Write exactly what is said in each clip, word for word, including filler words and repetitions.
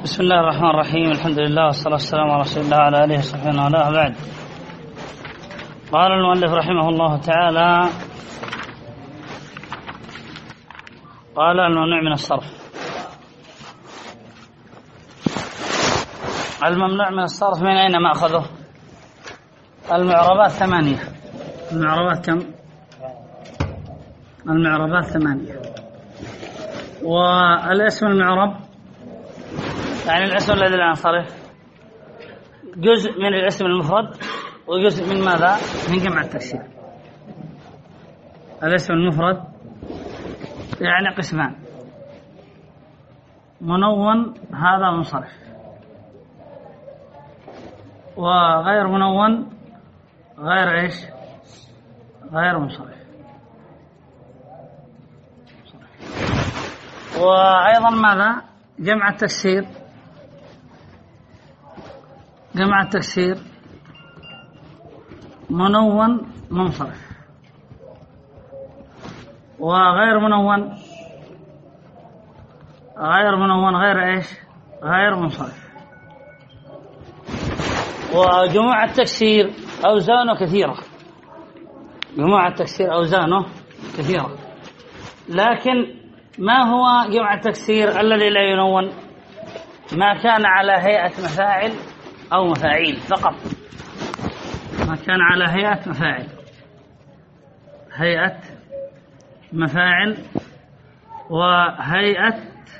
بسم الله الرحمن الرحيم. الحمد لله والصلاة والسلام على رسول الله وعلى آله وصحبه ومن والاه. بعد، قال المؤلف رحمه الله تعالى: قال الممنوع من الصرف. الممنوع من الصرف من أين مأخذه؟ المعربات ثمانية. المعربات كم؟ المعربات ثمانية. والاسم المعرب يعني الاسم الذي لا ينصرف جزء من الاسم المفرد وجزء من ماذا؟ من جمع التكسير. الاسم المفرد يعني قسمان: منون هذا منصرف، وغير منون غير ايش؟ غير منصرف. وأيضا ماذا؟ جمع التكسير. جمع التكسير منون منصرف، وغير منون غير منون غير ايش؟ غير منصرف. وجموع التكسير أوزانه كثيرة. جموع التكسير أوزانه كثيرة، لكن ما هو جمع التكسير الذي لا ينون؟ ما كان على هيئة مفاعل أو مفاعيل فقط. ما كان على هيئة مفاعل، هيئة مفاعل وهيئة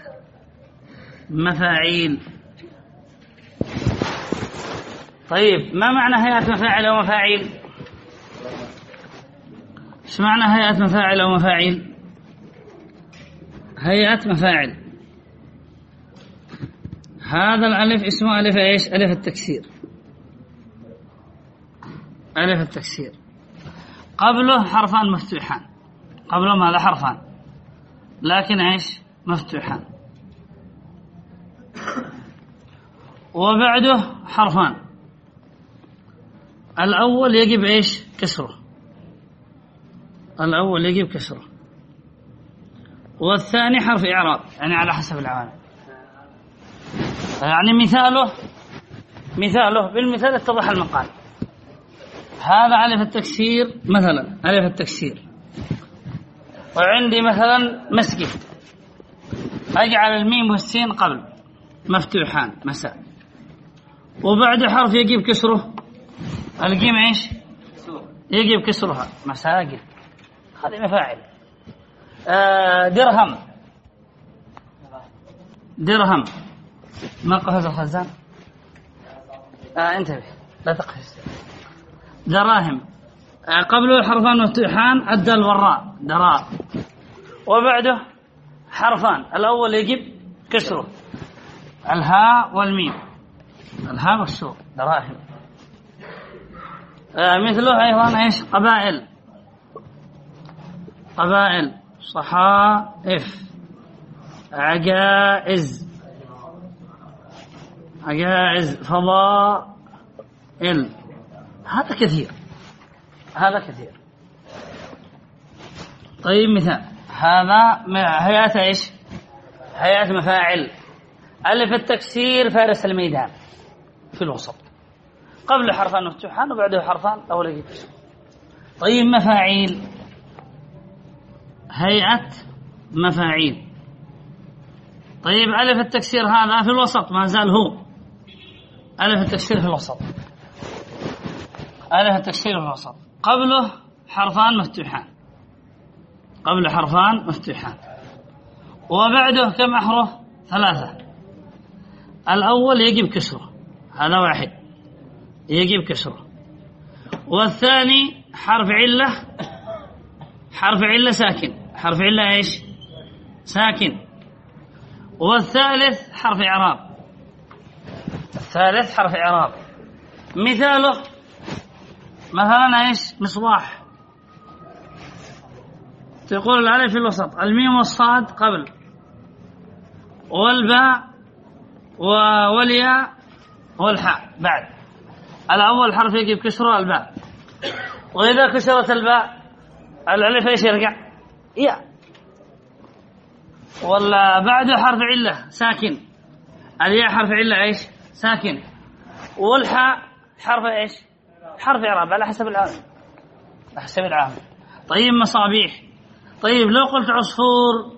مفاعيل. طيب، ما معنى هيئة مفاعل أو مفاعيل؟ ايش معنى هيئة مفاعل أو مفاعيل؟ هيئة مفاعل، هذا الألف اسمه ألف ايش؟ ألف التكسير. ألف التكسير قبله حرفان مفتوحان. قبله ماذا؟ حرفان، لكن ايش؟ مفتوحان. وبعده حرفان. الأول يجب ايش؟ كسره. الأول يجب كسره، والثاني حرف إعراب، يعني على حسب العوامل. يعني مثاله مثاله بالمثال اتضح المقال. هذا ألف التكسير مثلا، ألف التكسير، وعندي مثلا مسجد، أجعل الميم والسين قبل مفتوحان مساء، وبعد حرف يجيب كسره. الجيم ايش؟ يجيب كسرها مساجد. هذه مفاعل. آه درهم، درهم ما قفز الخزان. آه انتبه لا تقفز. دراهم آه قبله حرفان مفتوحان الدال والراء دراء، وبعده حرفان. الأول يجب كسره، الهاء والميم، الهاء والسور، دراهم. آه مثله أيضا ايش؟ قبائل، قبائل، صحائف، عجائز، عجائز، فضائل. هذا كثير، هذا كثير. طيب مثال، هذا هيئة ايش؟ هيئة مفاعل. ألف التكسير فارس الميدان في الوسط، قبل حرفان مفتوحان وبعده حرفان أول يجيب. طيب مفاعيل، هيئة مفاعيل. طيب ألف التكسير هذا في الوسط، ما زال هو ألف التكسير في الوسط. ألف التكسير في الوسط قبله حرفان مفتوحان، قبله حرفان مفتوحان، وبعده كم أحرف؟ ثلاثة. الأول يجب كسره، هذا واحد يجب كسره، والثاني حرف علة، حرف علة ساكن، حرف علة ايش؟ ساكن. والثالث حرف إعراب، الثالث حرف إعراب. مثاله مثلا ايش؟ مصباح، تقول الألف في الوسط، الميم والصاد قبل، والباء والياء والحاء بعد. الأول حرف يجب كسره الباء، وإذا كسرت الباء الألف ايش يرجع؟ ياء. ولا بعده حرف علة ساكن، الياء حرف علة إيش؟ ساكن. والحاء حرف إيش؟ حرف إعراب على حسب العامل، على حسب العامل. طيب مصابيح. طيب لو قلت عصفور،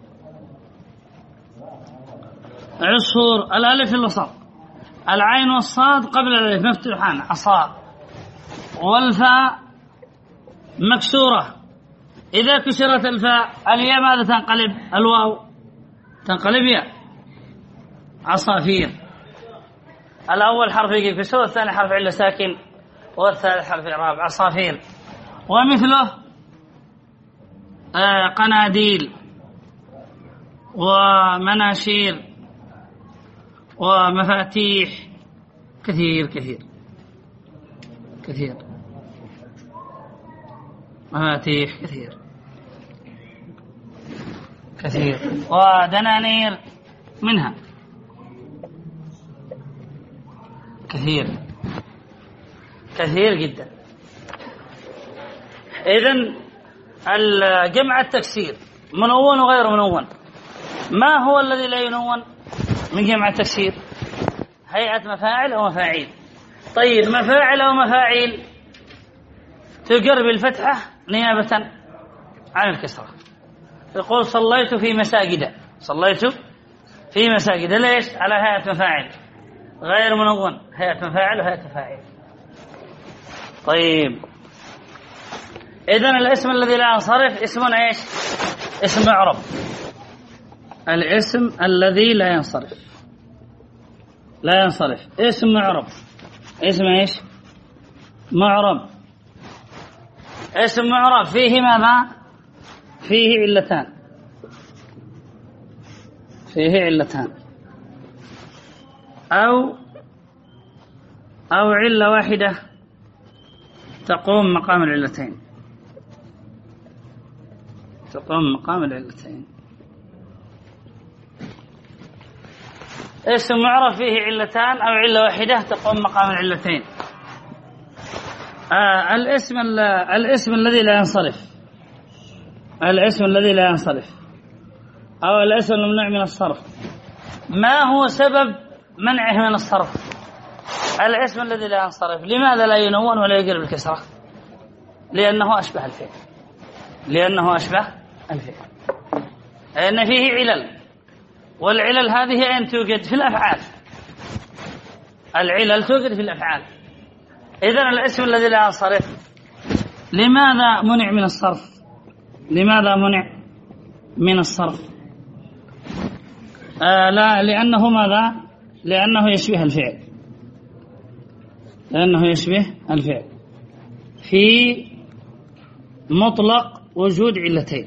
عصفور الألف في الوسط، العين والصاد قبل الألف مفتوحان، عصا، والفاء مكسورة. إذا كسرت الفاء الياء ماذا تنقلب؟ الواو تنقلب ياء. عصافير. الأول حرف يجي كسر، والثاني حرف علة ساكن، والثالث حرف إعراب. عصافير. ومثله آه قناديل ومناشير ومفاتيح، كثير كثير كثير مفاتيح كثير كثير، ودنانير منها كثير كثير جدا. إذن الجمع التكسير منون وغير منون. ما هو الذي لا ينون من جمع التكسير؟ هيئة مفاعل أو مفاعيل. طيب مفاعل أو مفاعيل تجر بالفتحة نيابة عن الكسرة. يقول صليت في مساجد، صليت في مساجد، ليش؟ على هيئة مفاعل غير منون، هيئة مفاعل وهيئة مفاعيل. طيب إذن الاسم الذي لا ينصرف اسم ايش؟ اسم معرب. الاسم الذي لا ينصرف لا ينصرف اسم معرب. اسم ايش؟ معرب. اسم معرب فيه ماذا؟ فيه علتان، فيه علتان أو أو علة واحدة تقوم مقام العلتين، تقوم مقام العلتين. اسم معرف فيه علتان أو علة واحدة تقوم مقام العلتين. آه الاسم الاسم الذي لا ينصرف، الاسم الذي لا ينصرف أو الاسم الممنوع من الصرف، ما هو سبب منعه من الصرف؟ الاسم الذي لا ينصرف لماذا لا ينون ولا يجر بالكسرة؟ لأنه أشبه الفعل، لأنه أشبه الفعل، لأن فيه علل، والعلل هذه أين توجد؟ في الأفعال. العلل توجد في الأفعال. إذن الاسم الذي لا ينصرف لماذا منع من الصرف؟ لماذا منع من الصرف؟ آه لا لأنه ماذا؟ لأنه يشبه الفعل، لأنه يشبه الفعل في مطلق وجود علتين،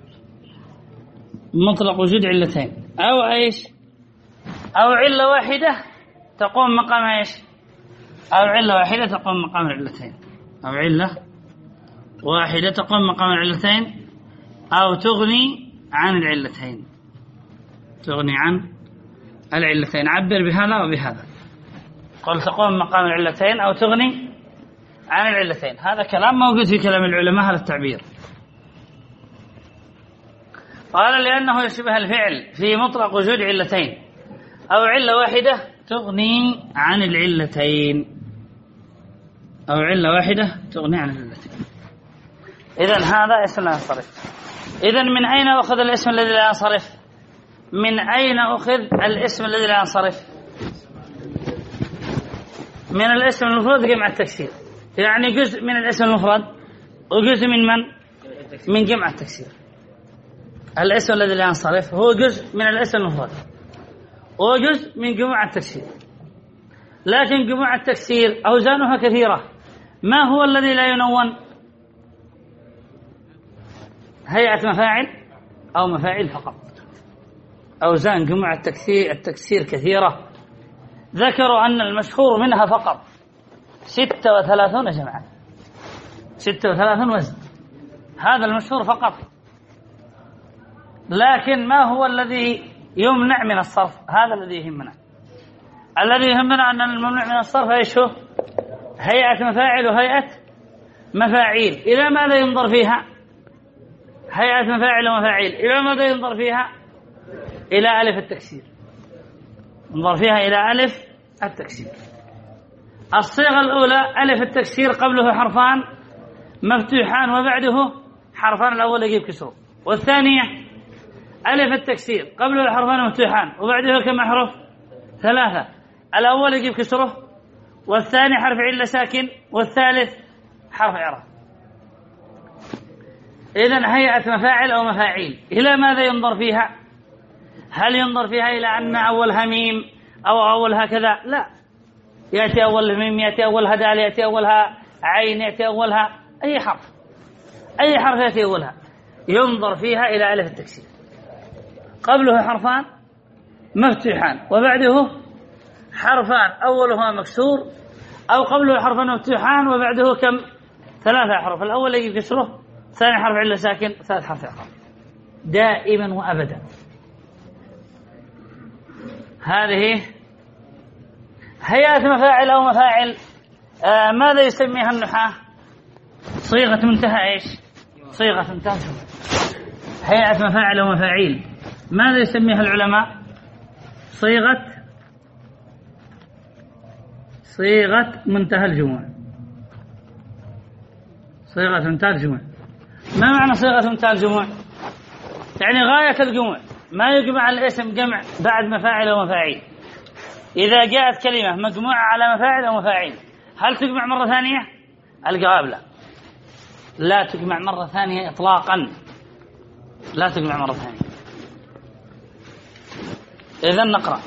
مطلق وجود علتين، أو إيش؟ أو علة واحدة تقوم مقام إيش؟ أو علة واحدة تقوم مقام العلتين، أو علة واحدة تقوم مقام العلتين، أو تغني عن العلتين، تغني عن العلتين. عبر بهذا وبهذا، قل تقوم مقام العلتين أو تغني عن العلتين. هذا كلام موجود في كلام العلماء، هذا التعبير. قال لأنه يشبه الفعل في مطلق وجود علتين أو علة واحدة تغني عن العلتين، أو علة واحدة تغني عن العلتين. إذن هذا اسم لا ينصرف. إذن من أين أخذ الاسم الذي لا ينصرف؟ من أين أخذ الاسم الذي لا ينصرف؟ من الاسم المفرد جمع التكسير، يعني جزء من الاسم المفرد وجزء من من؟ من جمع التكسير. الاسم الذي لا ينصرف هو جزء من الاسم المفرد وجزء من جموع التكسير، لكن جموع التكسير أوزانها كثيرة. ما هو الذي لا ينون؟ هيئة مفاعل أو مفاعل فقط. أوزان جموع التكسير التكسير كثيرة، ذكروا أن المشهور منها فقط ستة وثلاثون جمعا، ستة وثلاثون وزن، هذا المشهور فقط. لكن ما هو الذي يمنع من الصرف؟ هذا الذي يهمنا. الذي يهمنا أن الممنوع من الصرف ايش هو؟ هيئة مفاعل وهيئة مفاعيل. إلى ماذا ينظر فيها؟ هيئة مفاعل ومفاعيل. إلى ماذا ينظر فيها؟ إلى ألف التكسير. ينظر فيها إلى ألف التكسير. الصيغة الأولى ألف التكسير قبله حرفان مفتوحان وبعده حرفان، الأول يجيب كسره. والثانية ألف التكسير قبله حرفان مفتوحان وبعده كم حرف؟ ثلاثة، الأول يجيب كسره والثاني حرف علة ساكن والثالث حرف إعراب. إذن هيئة مفاعل أو مفاعيل إلى ماذا ينظر فيها؟ هل ينظر فيها إلى أن أولها ميم أو أولها كذا؟ لا، يأتي أول ميم، يأتي أولها دال، يأتي أولها عين، يأتي أولها أي حرف، أي حرف يأتي أولها ينظر فيها إلى ألف التكسير قبله حرفان مفتوحان وبعده حرفان أولها مكسور، أو قبله حرفان مفتوحان وبعده كم؟ ثلاثة أحرف، الأول يجي كسره، ثاني حرف علة ساكن، ثالث حرف إعراب، دائما وأبدا. هذه هيئة مفاعل أو مفاعل. آه ماذا يسميها النحاة؟ صيغة منتهى إيش؟ صيغة منتهى. هيئة مفاعل أو مفاعيل ماذا يسميها العلماء؟ صيغة صيغة منتهى الجموع. صيغة منتهى الجموع. ما معنى صيغة منتهى الجموع؟ يعني غاية الجموع، ما يجمع الاسم جمع بعد مفاعل أو مفاعيل. إذا جاءت كلمة مجموعة على مفاعل أو مفاعيل هل تجمع مرة ثانية؟ الجواب لا، لا تجمع مرة ثانية إطلاقا، لا تجمع مرة ثانية. إذن نقرأ.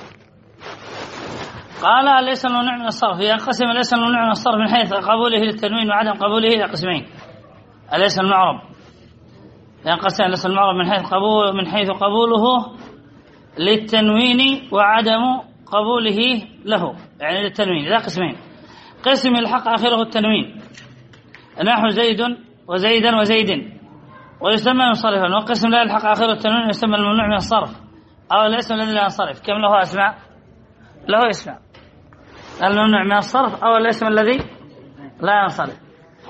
قال الاسم الممنوع من الصرف ينقسم الاسم الممنوع من الصرف من حيث قبوله للتنوين وعدم قبوله إلى قسمين. الاسم المعرب ينقسم الاسم المعرب من حيث قبول من حيث قبوله للتنوين وعدم قبوله له، يعني للتنوين إلى قسمين. قسم يلحق آخره التنوين نحو زيد وزيدا وزيد ويسمى منصرفا، وقسم لا يلحق آخره التنوين يسمى الممنوع من الصرف أو الاسم الذي لا ينصرف. كم له أسماء؟ له اسماء، الممنوع من الصرف أو الاسم الذي لا ينصرف.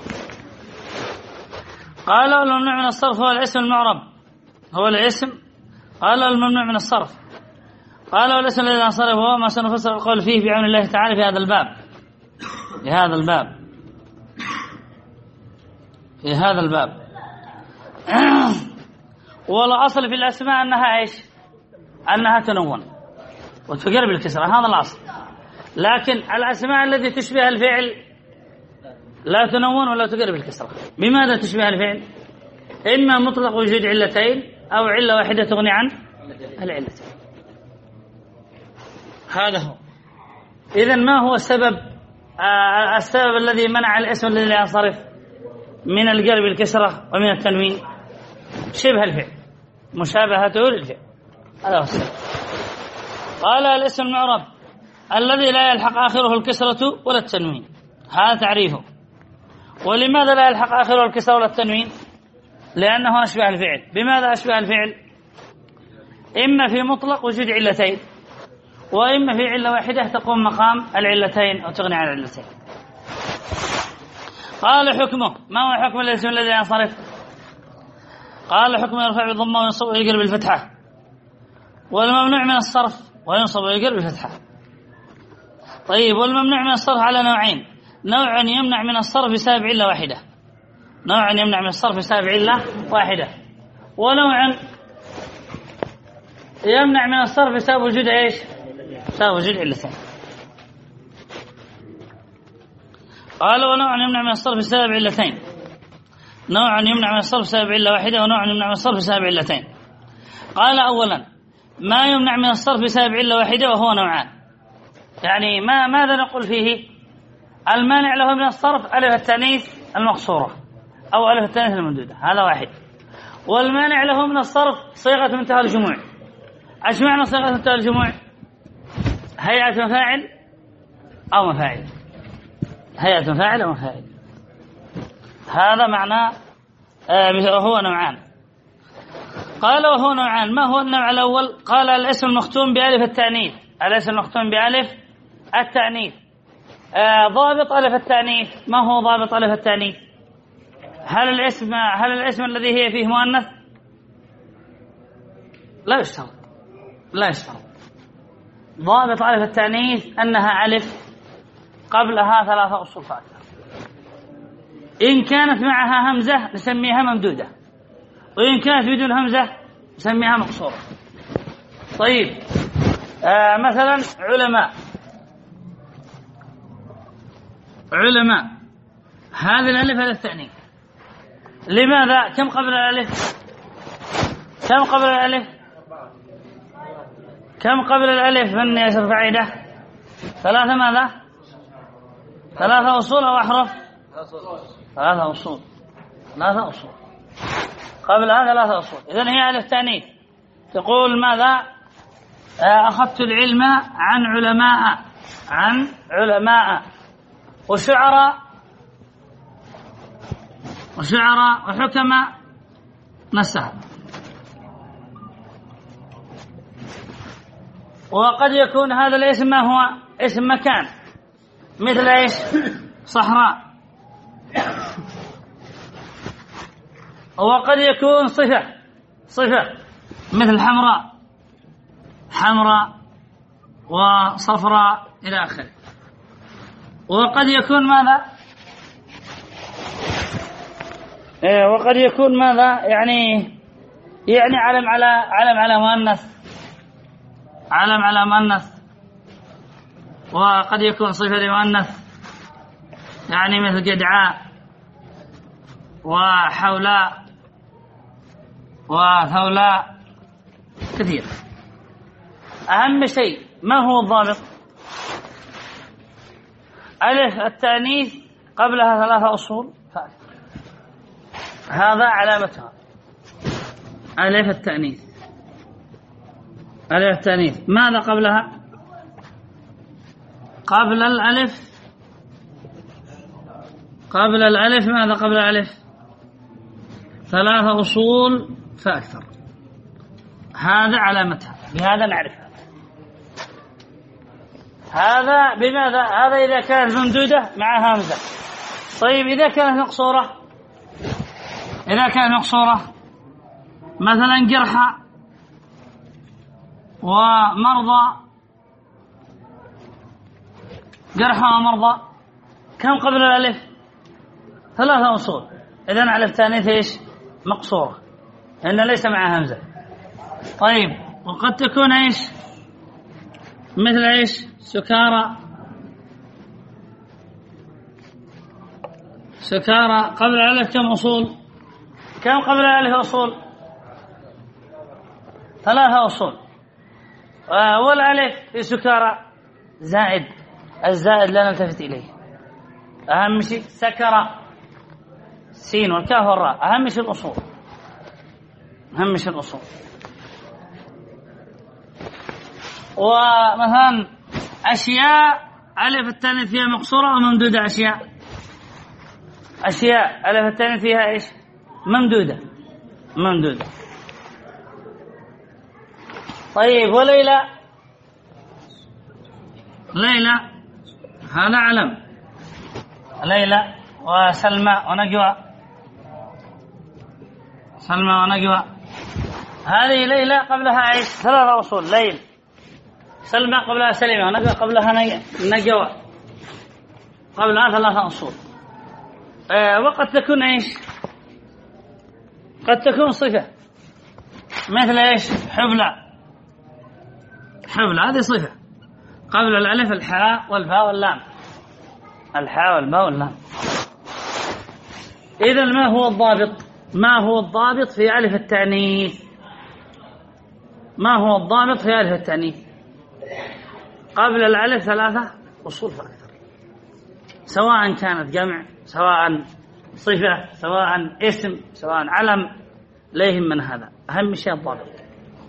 قال الممنوع من الصرف هو الاسم المعرب، هو الاسم. قال الممنوع من الصرف قال والاسم الذي لا ينصرف هو ما سنفسر القول فيه بعون الله تعالى في هذا الباب في هذا الباب في هذا الباب والأصل في الأسماء أنها إيش؟ أنها تنون وتقرب الكسرة، هذا الأصل. لكن الأسماء التي تشبه الفعل لا تنون ولا تقرب الكسرة. بماذا تشبه الفعل؟ إما مطلق وجود علتين أو علة واحدة تغني عن العلتين. هذا هو. إذن ما هو السبب؟ آه السبب الذي منع الاسم الذي لا ينصرف من القلب الكسرة ومن التنوين شبه الفعل، مشابهته للفعل، هذا هو السبب. قال الاسم المعرب الذي لا يلحق آخره الكسرة ولا التنوين، هذا تعريفه. ولماذا لا يلحق آخره الكسرة ولا التنوين؟ لأنه أشبه الفعل. بماذا أشبه الفعل؟ إما في مطلق وجود علتين، وإما في علة واحدة تقوم مقام العلتين أو تغني عن العلتين. قال حكمه، ما هو حكم الاسم الذي ينصرف؟ قال حكمه يرفع بالضمة وينصب ويقلب بالفتحة، والممنوع من الصرف وينصب ويقلب بالفتحة. طيب، والممنوع من الصرف على نوعين: نوع يمنع من الصرف بسبب علة واحدة نوع يمنع من الصرف بسبب علة واحدة ونوع يمنع من الصرف بسبب وجود ايش؟ بسبب وجود علتين. قال ونوع يمنع من الصرف بسبب علتين نوع يمنع من الصرف بسبب علة واحدة ونوع يمنع من الصرف بسبب علتين. قال أولا ما يمنع من الصرف بسبب علة واحدة وهو نوعان، يعني ما ماذا نقول فيه؟ المانع له من الصرف ألف التانيث المقصورة أو ألف التانيث الممدودة، هذا واحد. والمانع له من الصرف صيغة منتهى الجموع. ايش معنى صيغة منتهى الجموع؟ هيئة مفاعل أو مفاعل هيئة مفاعل أو مفاعل هذا معنى آه وهو نوعان. قال وهو نوعان. ما هو النوع الأول؟ قال الاسم المختوم بألف التأنيث الاسم المختوم بألف التأنيث. آه ضابط ألف التأنيث، ما هو ضابط ألف التأنيث؟ هل الاسم هل الاسم الذي هي فيه مؤنث؟ لا يشترط لا يشترط ضابط ألف التأنيث أنها ألف قبلها ثلاثة أصول فأكثر. إن كانت معها همزة نسميها ممدودة، وإن كانت بدون همزة نسميها مقصورة. طيب آه مثلا علماء، علماء هذه الألف هذا التأنيث. لماذا؟ كم قبل الألف؟ كم قبل الألف؟ كم قبل الألف من يصير فعيدة؟ ثلاثة ماذا؟ ثلاثة أصول أو أحرف؟ ثلاثة أصول، ثلاثة أصول قبلها ثلاثة أصول. إذن هي ألف تأنيث. تقول ماذا؟ أخذت العلم عن علماء، عن علماء وشعراء وشعراء وحكماء نسها. وقد يكون هذا الاسم ما هو؟ اسم مكان، مثل ايش؟ صحراء. وقد يكون صفة، صفة مثل حمراء، حمراء وصفراء إلى آخره. وقد يكون ماذا؟ إيه وقد يكون ماذا؟ يعني يعني علم على علم على مؤنث، علم على مؤنث. وقد يكون صفة لمؤنث، يعني مثل جدعاء وحولاء وثولاء، كثير. أهم شيء ما هو الضابط؟ ألف التأنيث قبلها ثلاثة أصول فأكثر، هذا علامتها. ألف التأنيث، ألف التأنيث ماذا قبلها؟ قبل الألف، قبل الألف ماذا قبل الألف؟ ثلاثة أصول فأكثر، هذا علامتها، بهذا نعرفها. هذا بماذا؟ هذا إذا كانت ممدودة مع همزة. طيب إذا كانت مقصورة، إذا كانت مقصورة مثلا جرحى ومرضى، جرحى ومرضى كم قبل الألف؟ ثلاثة أصول. إذن على التانيث إيش؟ مقصورة، لأن ليس مع همزة. طيب وقد تكون إيش؟ مثل إيش؟ سكارى، سكارى قبل الألف كم أصول؟ كم قبل الألف أصول؟ ثلاثة أصول. والألف في سكارى زائد، الزائد لا نلتفت إليه. أهم شيء سكر، سين والكاف والراء، أهم شيء الأصول، أهم شيء الأصول. ومثلا أشياء ألف التانيث فيها مقصورة وممدودة. أشياء، أشياء ألف التانيث فيها إيش؟ ممدودة، ممدودة. طيب وليلى، ليلى هذا علم، ليلى وسلمى ونجوى، سلمى ونجوى. هذه ليلى قبلها ايش؟ ثلاثة أصول. ليل، سلمى قبلها سلمى، ونجوى قبلها نجوى، قبلها ثلاثة أصول. آه وقد تكون ايش؟ قد تكون صفة، مثل ايش؟ حبلى، حبلى هذه صفة قبل الألف الحاء والفاء واللام، الحاء والباء واللام. إذن ما هو الضابط؟ ما هو الضابط في ألف التأنيث؟ ما هو الضابط في ألف التأنيث؟ قبل الألف ثلاثة أصول فأكثر، سواء كانت جمع، سواء صفة، سواء اسم، سواء علم، لا يهمنا هذا. أهم شيء الضابط.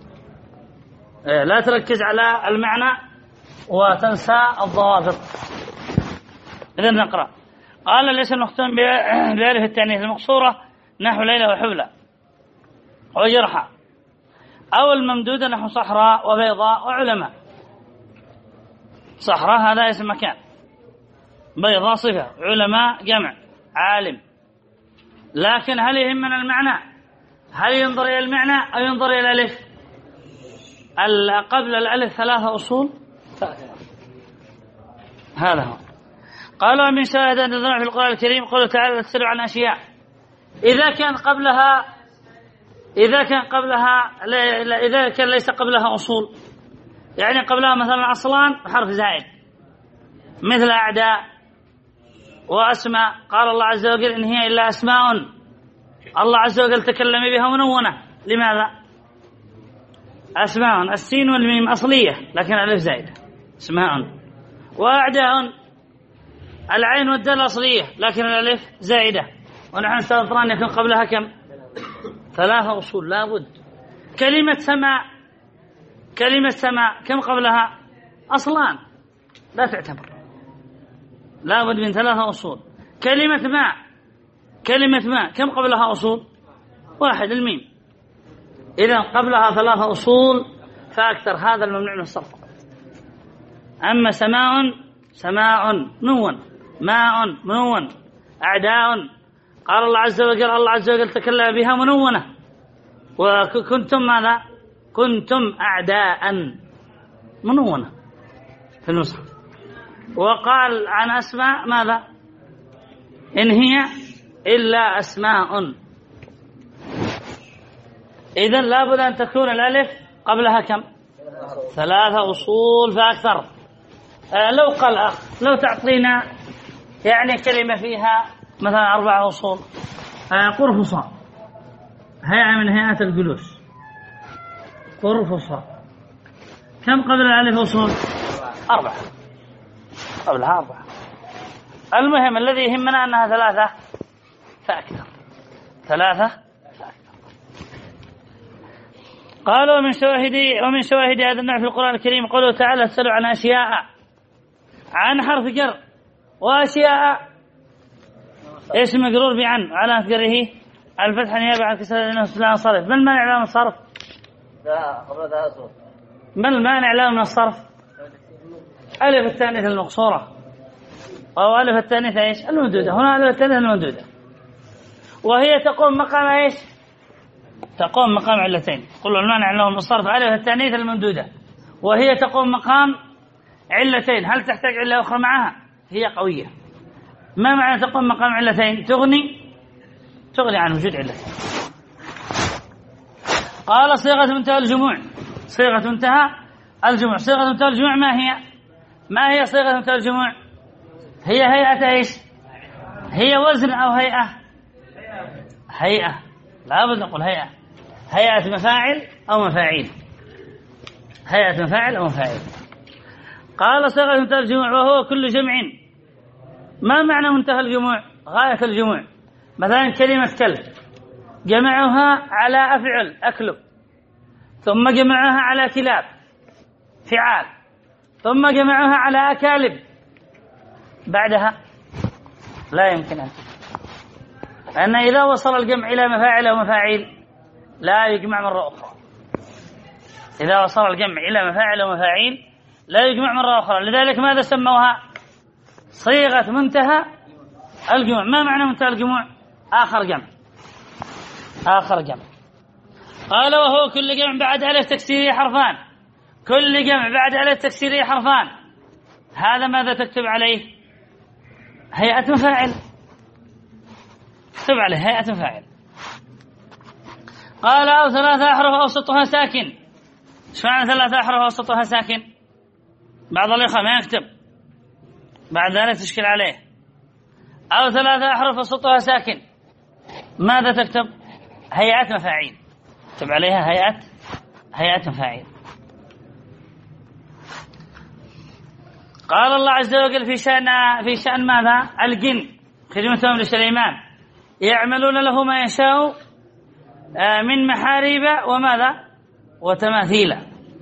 لا تركز على المعنى وتنسى الضوابط. إذن نقرأ. قال الاسم المختم بألف التأنيث المقصورة نحو ليلى وحبلى وجرحى، أو الممدودة نحو صحراء وبيضاء وعلماء. صحراء هذا اسم مكان، بيضاء صفة، علماء جمع، عالم. لكن هل يهمنا المعنى؟ هل ينظر إلى المعنى أو ينظر إلى الألف؟ قبل الألف ثلاثة أصول ساكنة. هذا هو. قالوا من شاهد أن الذنوع في القرآن الكريم قوله تعالى تسأل عن أشياء إذا كان قبلها إذا كان قبلها إذا كان ليس قبلها أصول، يعني قبلها مثلا أصلان حرف زائد مثل أعداء وأسماء. قال الله عز وجل إن هي إلا أسماء الله عز وجل تكلم بها منونة. لماذا؟ أسماء السين والميم أصلية لكن الألف زائدة اسماء، وأعداء العين والدال أصلية لكن الألف زائدة، ونحن نستطيع أن يكون قبلها كم؟ ثلاثة أصول لابد. كلمة سماء كلمة سماء كم قبلها؟ أصلان لا تعتبر، لابد من ثلاثة أصول. كلمة ماء كلمة ماء كم قبلها أصول؟ واحد الميم. إذن قبلها ثلاثة أصول فأكثر، هذا الممنوع من الصرف. أما سماء سماء منون، ماء منون، أعداء قال الله عز وجل الله عز وجل تكلم بها منونة. وكنتم ماذا؟ كنتم أعداء منونة في المصحف. وقال عن أسماء ماذا؟ إن هي إلا أسماء. إذن لابد أن تكون الألف قبلها كم؟ ثلاثة أصول فأكثر. آه لو قال أخ لو تعطينا يعني كلمة فيها مثلا أربعة أصول، آه قرفصاء هيئة من هيئات الجلوس، قرفصاء كم قبل الألف أصول؟ أربعة، قبلها أربعة. المهم الذي يهمنا أنها ثلاثة فأكثر، ثلاثة فأكثر. قالوا ومن شواهد ومن شواهد هذا النوع في القرآن الكريم قوله تعالى تسألوا عن أشياء، عن حرف جر، وأشياء اسم مجرور بعن على جره الفتح نيابة عن كسر لأنه لا صرف. ما المانع له من الصرف؟ ما المانع له من الصرف؟ ألف التانيث المقصورة أو ألف التانيث إيش؟ الممدودة. هنا ألف التانيث الممدودة، وهي تقوم مقام إيش؟ تقوم مقام علتين. قل المانع له من الصرف ألف التانيث الممدودة، وهي تقوم مقام علتين. هل تحتاج علة أخرى معها؟ هي قوية. ما معنى تقوم مقام علتين؟ تغني تغني عن وجود علتين. قال صيغة منتهى الجموع، صيغة منتهى الجموع. صيغة منتهى الجموع ما هي؟ ما هي صيغة منتهى الجموع؟ هي هيئة ايش؟ هي وزن أو هيئة؟ هيئة، لا بد نقول هيئة. هيئة مفاعل أو مفاعيل، هيئة مفاعل أو مفاعيل. قال صيغة منتهى الجموع وهو كل جمع. ما معنى منتهى الجموع؟ غاية الجموع. مثلا كلمة كلب جمعها على أفعل أكلب، ثم جمعها على كلاب فعال، ثم جمعها على أكالب بعدها لا يمكن أن، لأن إذا وصل الجمع إلى مفاعل أو مفاعيل لا يجمع مرة أخرى. إذا وصل الجمع إلى مفاعل أو مفاعيل لا يجمع مرة أخرى. لذلك ماذا سموها؟ صيغة منتهى الجموع. ما معنى منتهى الجموع؟ آخر جمع، آخر جمع. قال وهو كل جمع بعد ألف تكسيرية حرفان. كل جمع بعد ألف تكسيرية حرفان، هذا ماذا تكتب عليه؟ هيئة مفاعل، تكتب عليه هيئة مفاعل. قال أو ثلاثة أحرف أوسطها ساكن. ايش معنى ثلاثة أحرف أوسطها ساكن؟ بعض الإخوة ما يكتب، بعد ذلك تشكل عليه. أو ثلاثة أحرف أوسطها ساكن، ماذا تكتب؟ هيئة مفاعيل، تكتب عليها هيئة هيئة مفاعيل. قال الله عز وجل في شأن في شأن ماذا؟ الجن خدمتهم لسليمان يعملون له ما يشاء من محاريب وماذا؟ وتماثيل.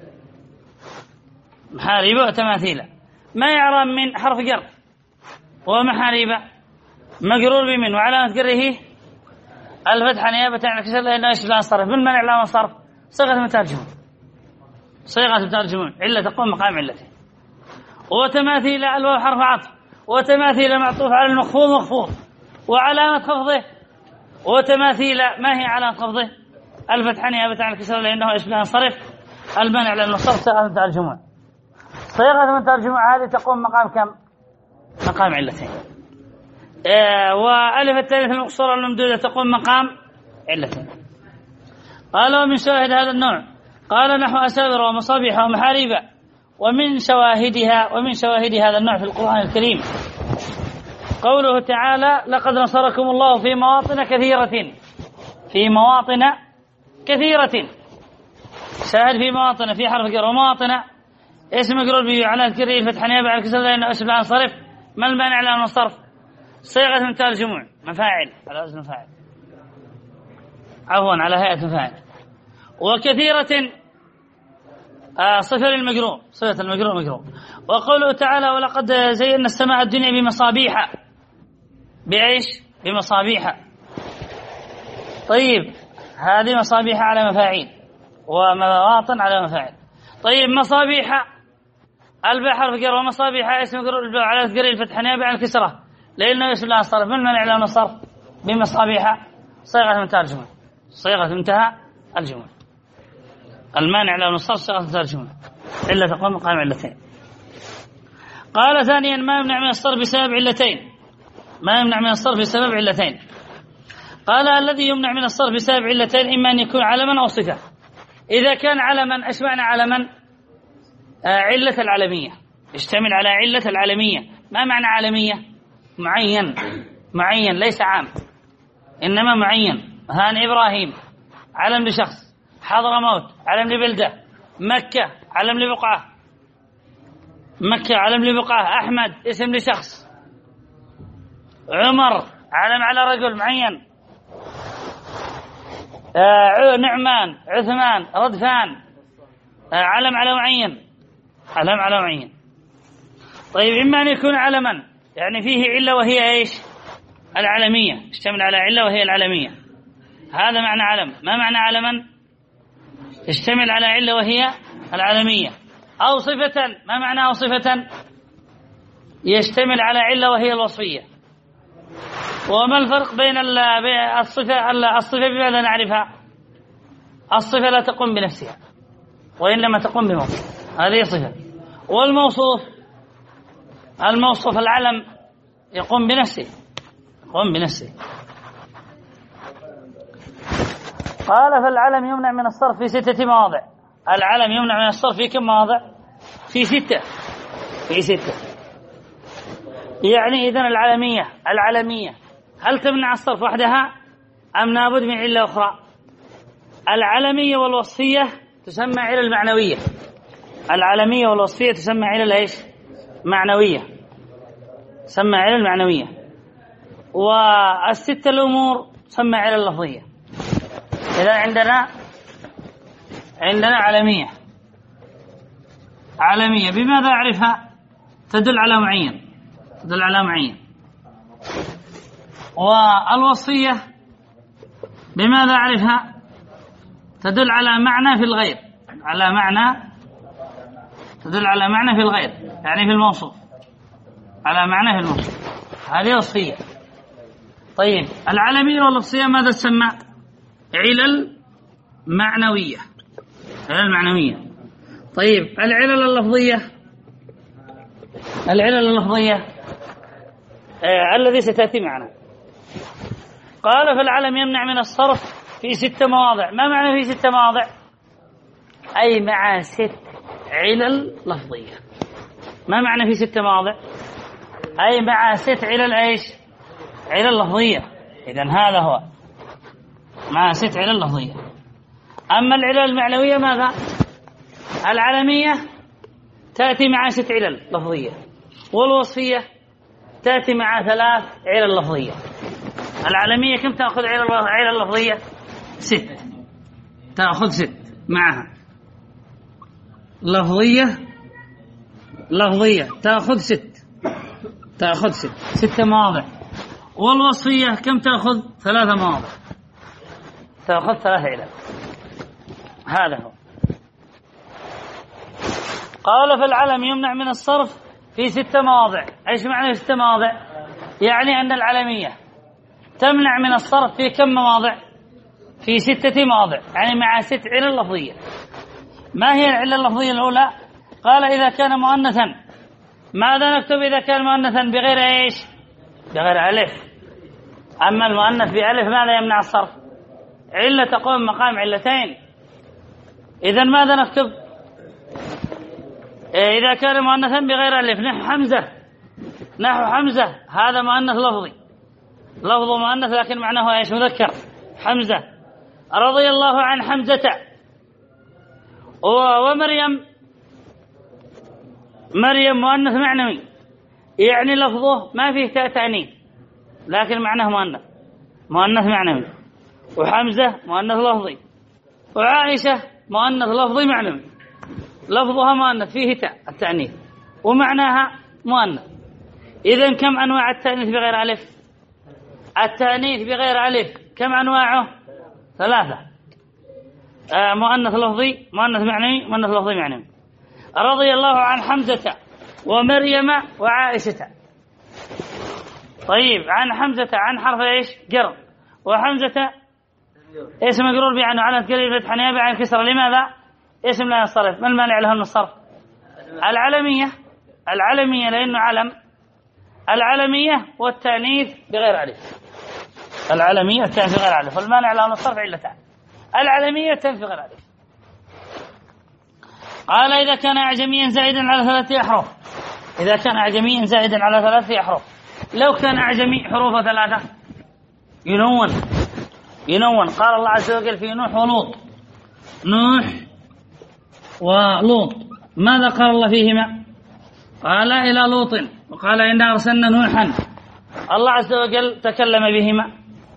محاريب وتماثيل. ما يعرف من حرف جر ومحاريب مجرور بمن وعلامة جره الفتحة نيابة عن الكسر لأنه ايش لا صرف. من منع لا صرف؟ صيغة مترجمة، صيغة مترجمة علة تقوم مقام علته. وتماثيل الواو حرف عطف، وتماثيل معطوف على المخفوض مخفوض وعلامة خفضه. وتماثيل ما هي علامة خفضه؟ الفتحة نيابة عن الكسر لأنه ايش لا صرف. المنع لأنه صرف صيغة مترجمة. صيغة من ترجمة هذه تقوم مقام كم؟ مقام علتين. آه وألف التالية المقصورة الممدودة تقوم مقام علتين. قال ومن شواهد هذا النوع قال نحو أساور ومصابيح ومحاريب ومن شواهدها ومن شواهد هذا النوع في القرآن الكريم قوله تعالى لقد نصركم الله في مواطن كثيرة في مواطن كثيرة. شاهد في مواطن في حرف جر ومواطن اسم مجرور به على ذكره الفتح نيابة على الكسر لأنه اسم لا ينصرف. ما المانع له من الصرف؟ صيغة من تاء الجموع مفاعل على وزن مفاعل عفوا على هيئة مفاعل. وكثيرة آه صفة للمجرور صفة المجرور مجرور. وقوله تعالى ولقد زينا السماء الدنيا بمصابيح بإيش؟ بمصابيح. طيب هذه مصابيح على مفاعيل ومواطن على مفاعل. طيب مصابيح الباء حرف جر ومصابيح اسم مجرور على ذكر الفتح نيابة عن الكسرة لأنه اسم لا ينصرف. من المانع له من الصرف؟ بمصابيح صيغة من تاء الجموع صيغة منتهى الجموع. المانع له من الصرف صيغة من تاء الجموع إلا تقوم مقام علتين. قال ثانيا ما يمنع من الصرف بسبب علتين ما يمنع من الصرف بسبب علتين. قال الذي يمنع من الصرف بسبب علتين إما أن يكون علما أو صفة. إذا كان علما إيش معنى علما؟ آه علة العالمية يشتمل على علة العالمية. ما معنى عالمية؟ معين معين ليس عام إنما معين. هان إبراهيم علم لشخص حضرموت علم لبلدة مكة علم لبقعة مكة علم لبقعة أحمد اسم لشخص عمر علم على رجل معين آه نعمان عثمان ردفان آه علم على معين علم على معين. طيب إما أن يكون علما يعني فيه علة وهي إيش؟ العلمية يشتمل على علة وهي العلمية. هذا معنى علم. ما معنى علما؟ يشتمل على علة وهي العلمية. أو صفة. ما معنى أو صفة؟ يشتمل على علة وهي الوصفية. وما الفرق بين الصفة الصفة بماذا نعرفها؟ الصفة لا تقوم بنفسها وإنما تقوم بموصف هذه صفة. والموصوف الموصوف العلم يقوم بنفسه يقوم بنفسه. قال فالعلم يمنع من الصرف في ستة مواضع. العلم يمنع من الصرف في كم مواضع؟ في ستة في ستة. يعني إذن العلمية العلمية هل تمنع الصرف وحدها أم لابد من علة أخرى؟ العلمية والوصفية تسمى علة المعنوية. العلمية والوصفية تسمى علة ايش؟ معنوية تسمى علة المعنوية. والستة الأمور تسمى علة اللفظية. إذا عندنا عندنا علمية علمية بماذا أعرفها؟ تدل على معين تدل على معين. والوصفية بماذا أعرفها؟ تدل على معنى في الغير على معنى تدل على معنى في الغير يعني في الموصوف على معنى في الموصوف. هذه وصفية. طيب العلمية والوصفية ماذا تسمى؟ علل معنوية علل معنوية. طيب العلل اللفظية العلل اللفظية آه الذي ستأتي معنا. قال فالعلم يمنع من الصرف في ست مواضع. ما معنى في ست مواضع؟ أي مع ست علل لفظية. ما معنى في ست مواضع؟ أي مع ست علل ايش؟ علل لفظية. إذن هذا هو مع ست علل لفظية. أما العلل المعنوية ماذا؟ العلمية تأتي مع ست علل لفظية والوصفية تأتي مع ثلاث علل لفظية. العلمية كم تأخذ علل لفظية؟ ست تأخذ ست معها. لفظية لفظية تأخذ ست تأخذ ست ست مواضع. والوصفية كم تأخذ؟ ثلاثة مواضع تأخذ ثلاثة علل. هذا هو. قال فالعلم يمنع من الصرف في ست مواضع. ايش معنى ست مواضع؟ يعني أن العلمية تمنع من الصرف في كم مواضع؟ في ستة مواضع يعني مع ست علل لفظية. ما هي العلة اللفظية الأولى؟ قال إذا كان مؤنثا ماذا نكتب إذا كان مؤنثا بغير إيش؟ بغير ألف. أما المؤنث بألف ماذا يمنع الصرف؟ علة تقوم مقام علتين. إذن ماذا نكتب إذا كان مؤنثا بغير ألف؟ نحو حمزة، نحو حمزة هذا مؤنث لفظي، لفظ مؤنث لكن معناه إيش؟ مذكر. حمزة. رضي الله عن حمزة. ومريم، مريم مؤنث معنوي، يعني لفظه ما فيه تاء تأنيث لكن معناه مؤنث، مؤنث معنوي. وحمزة مؤنث لفظي. وعائشة مؤنث لفظي معنوي، لفظها مؤنث فيه تاء التأنيث ومعناها مؤنث. إذن كم أنواع التأنيث بغير ألف؟ التأنيث بغير ألف كم أنواعه؟ ثلاثة. آه مؤنث لفظي، مؤنث معنوي، مؤنث لفظي معنوي. رضي الله عن حمزة ومريم وعائشة. طيب عن حمزة عن حرف ايش؟ جر. وحمزة اسم مجرور بأن علامة جره فتح نيابة عن كسرة. لماذا؟ اسم لا ينصرف. ما المانع له من الصرف؟ العلمية، العلمية لأنه علم، العلمية والتأنيث بغير ألف. العلمية والتأنيث بغير ألف، والمانع له من الصرف علتان: العلمية والتأنيث بغير ألف. قال إذا كان أعجميا زائدا على ثلاثة أحرف. إذا كان أعجميا زائدا على ثلاثة أحرف. لو كان أعجمي حروف ثلاثة ينون، ينون. قال الله عز وجل في نوح ولوط، نوح ولوط ماذا قال الله فيهما؟ قال إلى لوط وقال إنا أرسلنا نوحا. الله عز وجل تكلم بهما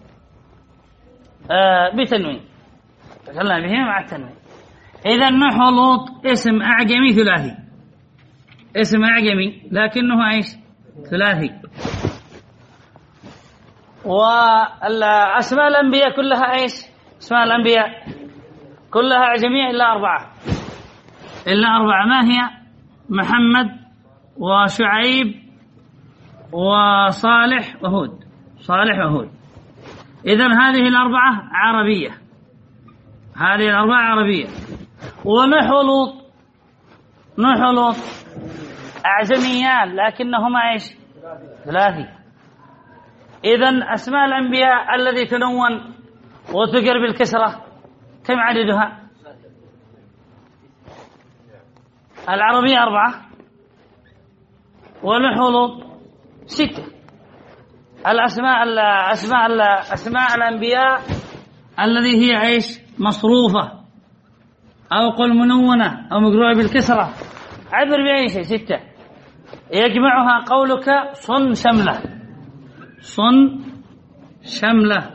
آه بتنوين، تكلم بهما مع التنوين. إذا نوح ولوط اسم أعجمي ثلاثي، اسم أعجمي لكنه إيش؟ ثلاثي. وأسماء الأنبياء كلها إيش؟ أسماء الأنبياء كلها أعجمية إلا أربعة، إلا أربعة. ما هي؟ محمد وشعيب وصالح وهود، صالح وهود. إذن هذه الأربعة عربية، هذه الأربعة عربية. ونوح ولوط، نوح ولوط أعجميان لكنهما إيش؟ ثلاثي. إذن أسماء الأنبياء الذي تنون وتجر بالكسرة كم عددها؟ العربية أربعة ونوح ولوط ستة. الأسماء الأسماء أسماء الأنبياء الذي هي إيش؟ مصروفة أو قل منونة أو مقروءة بالكسرة عبر بأي شيء ستة. يجمعها قولك صن شملة، صن شملة.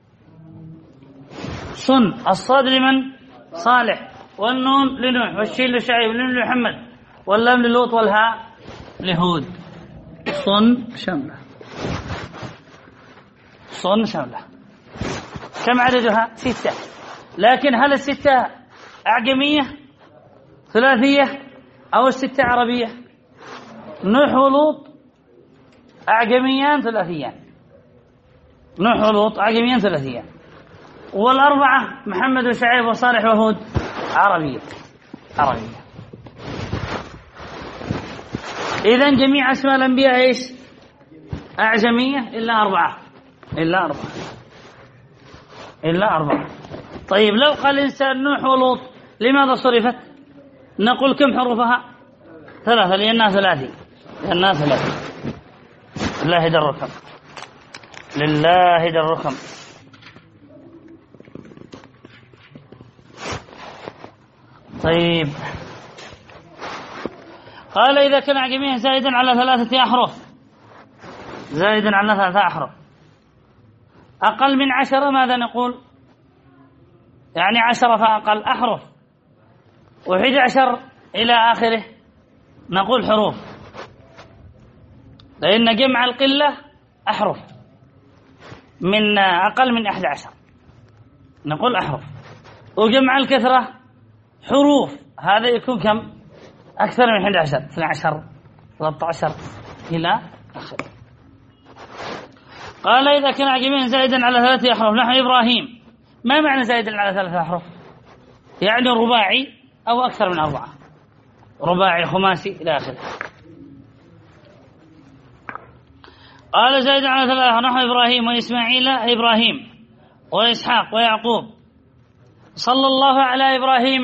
صن الصاد لمن؟ صالح، والنون لنوح، والشين لشعيب، واللام لمحمد، واللام للوط، والهاء لهود. صن شملة، صن شملة. كم عددها؟ ستة. لكن هل الستة أعجمية ثلاثية أو الستة عربية؟ نوح ولوط أعجميان ثلاثيان، نوح ولوط أعجميان ثلاثيان. والأربعة محمد وشعيب وصالح وهود عربية، عربية. إذن جميع أسماء الأنبياء إيش؟ أعجمية إلا أربعة، إلا أربعة، إلا أربعة. طيب لو قال الإنسان نوح ولوط لماذا صرفت؟ نقول كم حروفها؟ ثلاثة، لأنها ثلاثي، لأنها ثلاثي. لله دركم، لله دركم. طيب قال إذا كان أعجميا زائدا على ثلاثة أحرف، زائدا على ثلاثة أحرف أقل من عشرة ماذا نقول؟ يعني عشرة فأقل أحرف، وحد عشر إلى آخره نقول حروف، لأن جمع القلة أحرف، من أقل من أحد عشر نقول أحرف، وجمع الكثرة حروف، هذا يكون كم؟ أكثر من أحد عشر، اثني عشر، ثلاثة عشر إلى آخره. قال إذا كان أعجميا زائدا على ثلاثة أحرف نحو إبراهيم. ما معنى زائدا على ثلاثة أحرف؟ يعني رباعي أو أكثر من أربعة، رباعي خماسي إلى آخره. قال زيد على ثلاثة نحو إبراهيم وإسماعيل إبراهيم وإسحاق ويعقوب صلى الله على إبراهيم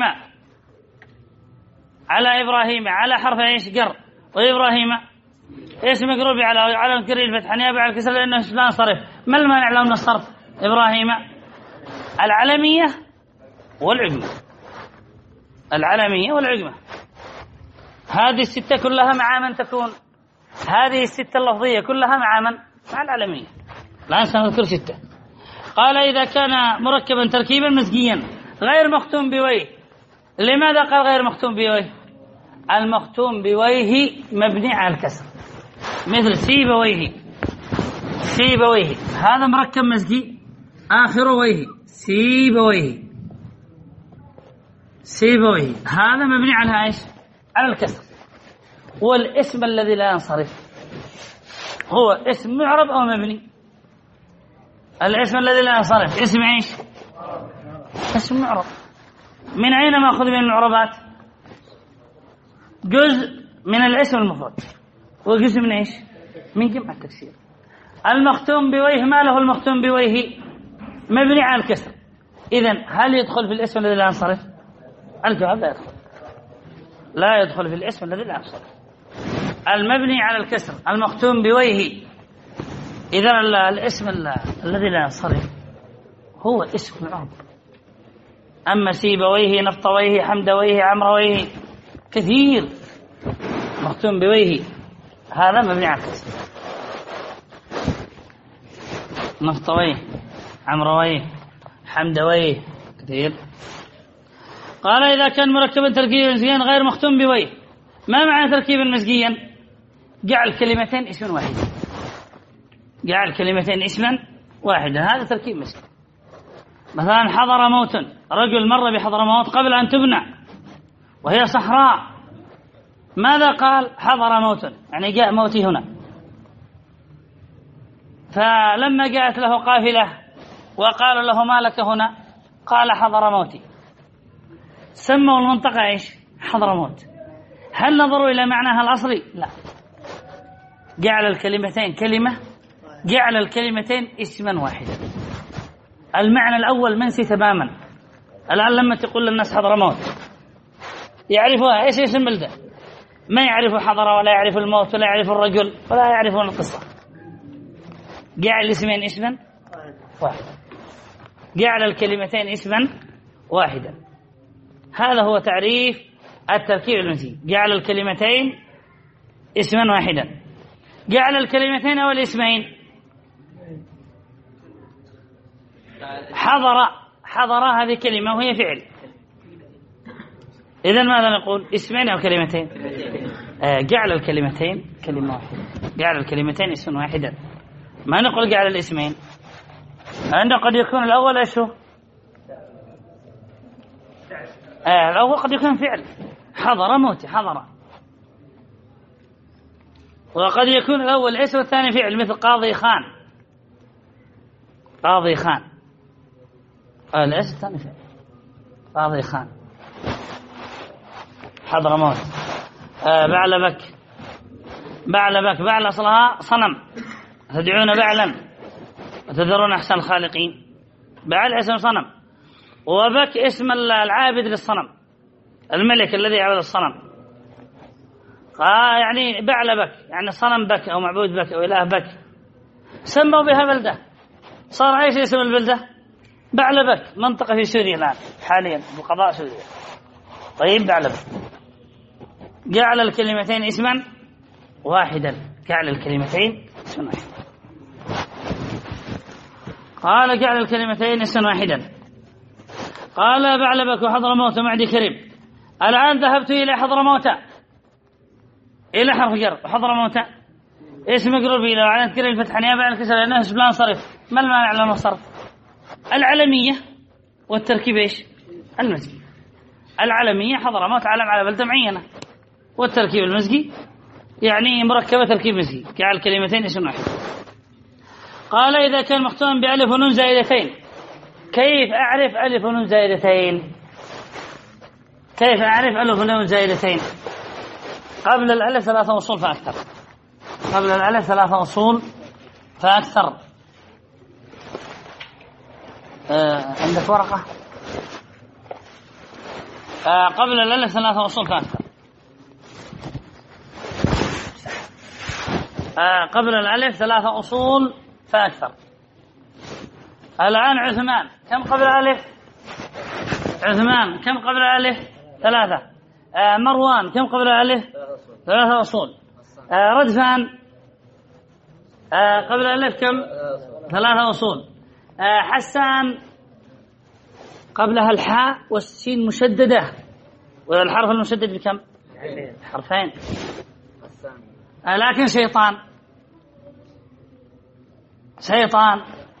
على إبراهيم على حرف إيش جر وإبراهيم اسم مقروب على على الكري الفتح نيابة على الكسر لأنه لا صرف. ما المانع له من الصرف؟ إبراهيم العلمية والعجمة العلمية والعجمة هذه الستة كلها مع من تكون هذه الستة اللفظية كلها مع من؟ مع العلمية. الآن سنذكر ستة. قال إذا كان مركبا تركيبا مزجيا غير مختوم بويه. لماذا قال غير مختوم بويه؟ المختوم بويه مبني على الكسر مثل سيبويه سيبويه هذا مركب مزجي آخر ويه سيبويه سيبويه هذا مبني على ايش؟ على الكسر. والاسم الذي لا ينصرف هو اسم معرب أو مبني؟ الاسم الذي لا ينصرف اسم ايش؟ اسم معرب. من أين مأخذ من المعربات؟ جزء من الاسم المفرد وجزء من ايش؟ من جمع التكسير. المختوم بويه ما له المختوم بويه؟ مبني على الكسر. إذن هل يدخل في الاسم الذي لا ينصرف؟ الجواب لا يدخل لا يدخل في الاسم الذي لا ينصرف. المبني على الكسر المختوم بويه. إذن الاسم الذي لا ينصرف هو اسم معرب. أما سيبويه نفطويه حمدويه عمرويه كثير مختوم بويه هذا مبني على الكسر. نفطويه عمرويه حمدويه كثير. قال إذا كان مركبا تركيبا مزجيا غير مختوم بويه. ما معنى تركيبا مزجيا؟ جعل كلمتين اسما واحدا جعل كلمتين اسما واحدا هذا تركيب مزجي. مثلا حضر موت رجل مر بحضر موت قبل أن تبنى وهي صحراء. ماذا قال؟ حضر موت يعني جاء موتي هنا. فلما جاءت له قافلة وقالوا له ما لك هنا قال حضر موتي. سموا المنطقة ايش؟ حضر موت. هل نظروا إلى معناها الأصلي؟ لا. جعل الكلمتين كلمة جعل الكلمتين اسما واحدا. المعنى الأول منسي تماما. الآن لما تقول للناس حضر موت يعرفوها ايش اسم بلده؟ ما يعرفوا حضر ولا يعرف الموت ولا يعرف الرجل ولا يعرفون القصة. جعل اسمين اسما واحدا جعل الكلمتين اسما واحدا. هذا هو تعريف التركيب المزجي. جعل الكلمتين اسما واحدا. جعل الكلمتين أو الاسمين حضر حضر هذه كلمة وهي فعل. إذن ماذا نقول؟ اسمين أو كلمتين؟ آه جعل الكلمتين كلمة واحدة جعل الكلمتين اسما واحدا. ما نقول جعل الاسمين. عندنا قد يكون الأول ايش هو؟ آه الأول قد يكون فعل حضر موت حضر. وقد يكون الأول اسم والثاني فعل مثل قاضي خان قاضي خان آه الاسم الثاني فعل قاضي خان حضر موت. آه بعلبك بعلبك بعل أصلها صنم تدعون بعلا وتذرون أحسن الخالقين. بعل اسم صنم وبك اسم العابد للصنم الملك الذي يعبد الصنم. آه يعني بعلبك يعني صنم بك أو معبود بك أو إله بك. سموا بها بلدة صار ايش اسم البلدة؟ بعلبك منطقة في سوريا الآن حاليا بقضاء سوريا. طيب بعلبك جعل الكلمتين اسما واحدا جعل الكلمتين اسما واحدا. قال جعل الكلمتين اسما واحدا. قال بعلبك وحضرموت ومعدي كريم. الآن ذهبت إلى حضرموت إلى حرف جر وحضرموت اسم مقرور به لو علامة كريم الفتح نيابة عن الكسر لأنه اسم لا ينصرف. ما المانع له من الصرف؟ العلمية والتركيب ايش؟ المزجي. العلمية حضرموت علم على بلدة معينة والتركيب المزجي يعني مركبة تركيب مزجي جعل كلمتين اسم واحد. قال إذا كان مختوما بألف ونون زائدتين. كيف أعرف ألف ونون زائدتين؟ كيف أعرف ألف ونون زائدتين؟ قبل الألف ثلاثة أصول فأكثر. قبل الألف ثلاثة أصول فأكثر. آه عندك ورقة؟ آه قبل الألف ثلاثة أصول فأكثر. آه قبل الألف ثلاثة أصول فأكثر. الآن عثمان كم قبل الألف؟ عثمان كم قبل الألف؟ ثلاثة. آه مروان كم قبل الألف؟ ثلاثة أصول. آه ردفان آه قبل الألف كم؟ ثلاثة أصول. آه حسان قبلها الحاء والسين مشددة، والحرف المشدد بكم؟ حرفين. آه لكن شيطان شيطان